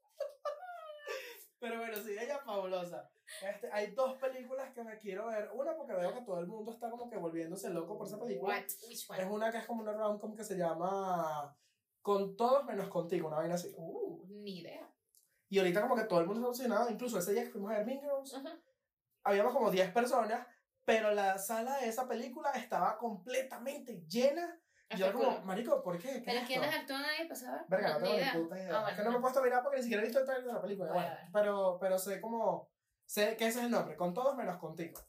Pero bueno, sí, ella es fabulosa. Hay 2 películas que me quiero ver. Una porque veo que todo el mundo está como que volviéndose loco por esa película. Which one? Es una que es como una rom-com que se llama Con todos menos contigo, una vaina así. Ni idea. Y ahorita como que todo el mundo está emocionado, incluso ese día que fuimos a ver Mean Girls, habíamos como 10 personas, pero la sala de esa película estaba completamente llena, Y yo era como, marico, ¿por qué? ¿Qué ¿Pero es quiénes esto? actúan ahí, para saber? Verga, no tengo Ni ni idea. puta idea. Ah, Es que no me he bueno. puesto a mirar porque ni siquiera he visto el trailer de la película. Bueno, Bueno, pero sé que ese es el nombre, con todos menos contigo.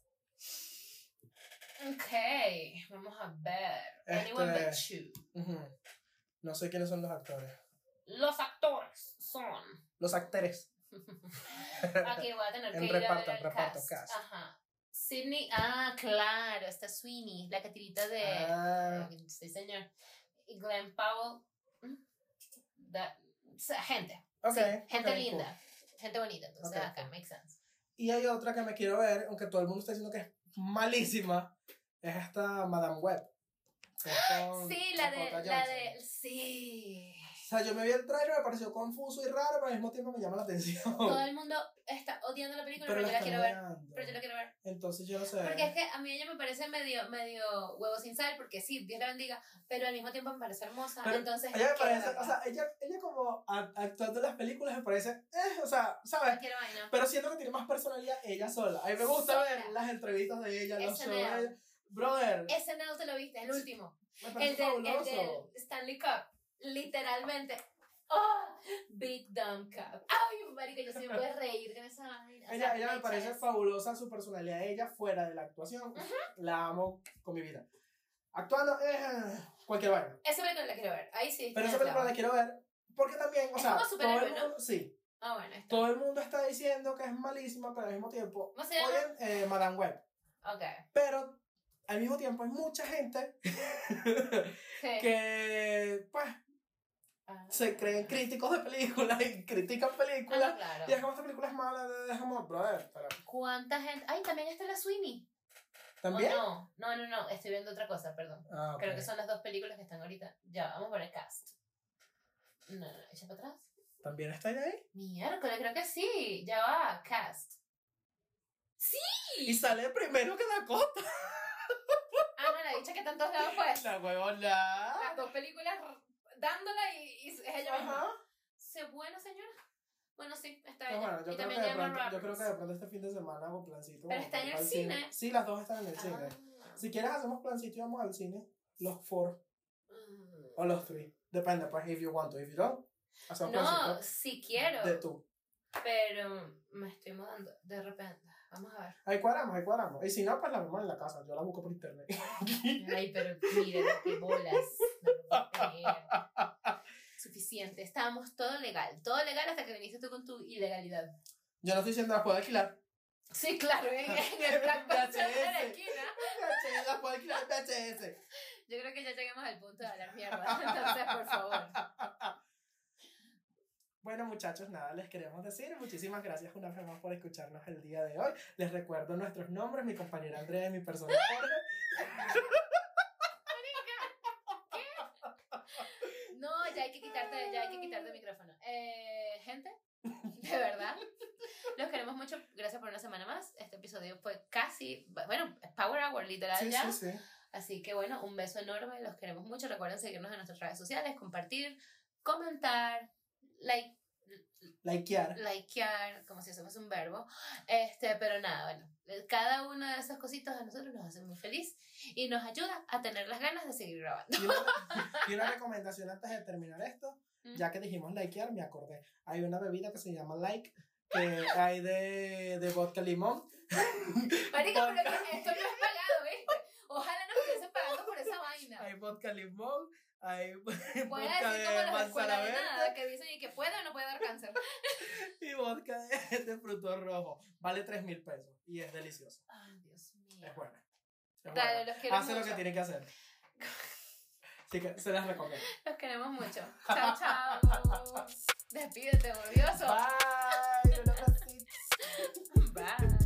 Ok, vamos a ver. Anyone but you. No sé quiénes son los actores. Los actores son. Los actores. Aquí voy a tener que ir a ver el cast. Ajá. Sydney, claro, está Sweeney, la catirita de. Sí, señor. Y Glenn Powell. Gente. Okay, sí, gente okay, linda. cool. Gente bonita. Entonces, Okay, acá, cool. makes sense. Y hay otra que me quiero ver, aunque todo el mundo está diciendo que es malísima. Es esta Madame Web. Sí, la de. Sí. O sea, yo me vi el trailer, me pareció confuso y raro, pero al mismo tiempo me llama la atención. Todo el mundo está odiando la película, pero yo la quiero ver. Pero yo la quiero ver. Entonces yo no sé. Porque es que a mí ella me parece medio huevo sin sal, porque sí, Dios la bendiga, pero al mismo tiempo me parece hermosa. Pero entonces. Ella me parece, o sea, ella como actuando en las películas me parece, o sea, ¿sabes? Cualquier vaina. Pero siento que tiene más personalidad ella sola. A mí me gusta ver las entrevistas de ella, los shows de ella. Brother. Ese no te lo viste, el último. Me parece el del fabuloso. Stanley Cup. Literalmente. ¡Oh! Big Dumb Cup. ¡Ay, marica! Yo sí me puedo reír con esa vaina. Ella me parece fabulosa su personalidad. Ella fuera de la actuación. La amo con mi vida. Actuando, cualquier vaina. Esa película la quiero ver. Ahí sí. Pero esa película la quiero ver porque también, o sea, todo el mundo, sí. Bueno, está. Todo el mundo está diciendo que es malísima, pero al mismo tiempo ¿Cómo se llama? oyen Madame Web. Ok. Pero al mismo tiempo hay mucha gente que, pues, se creen críticos de películas y critican películas. Claro. Y es como esta película es mala, dejamos, brother. Pero... ¿Cuánta gente? Ay, también está la Sweeney. ¿También? No, estoy viendo otra cosa, perdón. Okay. Creo que son las dos películas que están ahorita. Ya, vamos a ver el cast. No, echa para atrás. ¿También está ella ahí? Miércoles, creo que sí. Ya va, cast. ¡Sí! Y sale primero que Dakota. No, la dicha que está en todos lados, pues. La huevona. Las dos películas dándola y es ella misma. ¿Se buena, señora? Bueno, sí, está Pues ella. bueno, yo, y creo también que de Emma pronto, yo Roberts. creo que de pronto este fin de semana hago plancito. Pero está en el cine. Sí, las dos están en el cine. Si quieres hacemos plancito y vamos al cine. Los 4 o los 3. Depende, pues, if you want to. If you don't, hacemos plancito. No, sí quiero. De tú. Pero me estoy mudando de repente. Vamos a ver. Ahí cuadramos. Y si no, pues la vemos en la casa. Yo la busco por internet. Ay, pero mira, qué bolas. No lo puedo creer. Suficiente. Estábamos todo legal hasta que viniste tú con tu ilegalidad. Yo no estoy diciendo las puedo alquilar. Sí, claro, en el Blackbuster de la esquina. Las puedo alquilar en VHS. Yo creo que ya lleguemos al punto de hablar mierda. Entonces, por favor. Bueno, muchachos, nada, les queremos decir muchísimas gracias una vez más por escucharnos el día de hoy. Les recuerdo nuestros nombres, mi compañera Andrea y mi persona Jorge. No, ya hay que quitarte el micrófono. Gente, de verdad, los queremos mucho. Gracias por una semana más. Este episodio fue casi, bueno, Power Hour, literal ya. Sí. Así que bueno, un beso enorme. Los queremos mucho. Recuerden seguirnos en nuestras redes sociales, compartir, comentar, likear, como si eso fuese un verbo. Pero nada, bueno, cada una de esas cositas a nosotros nos hace muy feliz y nos ayuda a tener las ganas de seguir grabando. Y una recomendación antes de terminar esto, ya que dijimos likear, me acordé. Hay una bebida que se llama Like, que hay de vodka limón. Marica, pero que esto no es pagado, ¿viste? Ojalá nos estuviesen pagando por esa vaina. Hay vodka limón, hay Voy vodka a decir de como las manzana escuelas de verde nada que dicen y que puede o no puede dar cáncer. y vodka de fruto rojo. Vale 3,000 pesos y es delicioso. Ay, Dios mío. Es buena. Dale, los quiero Hace mucho. lo que tiene que hacer. Así que se las recomiendo. Los queremos mucho. Chao, chao. Despídete, odioso. Bye. Un abracito. Bye.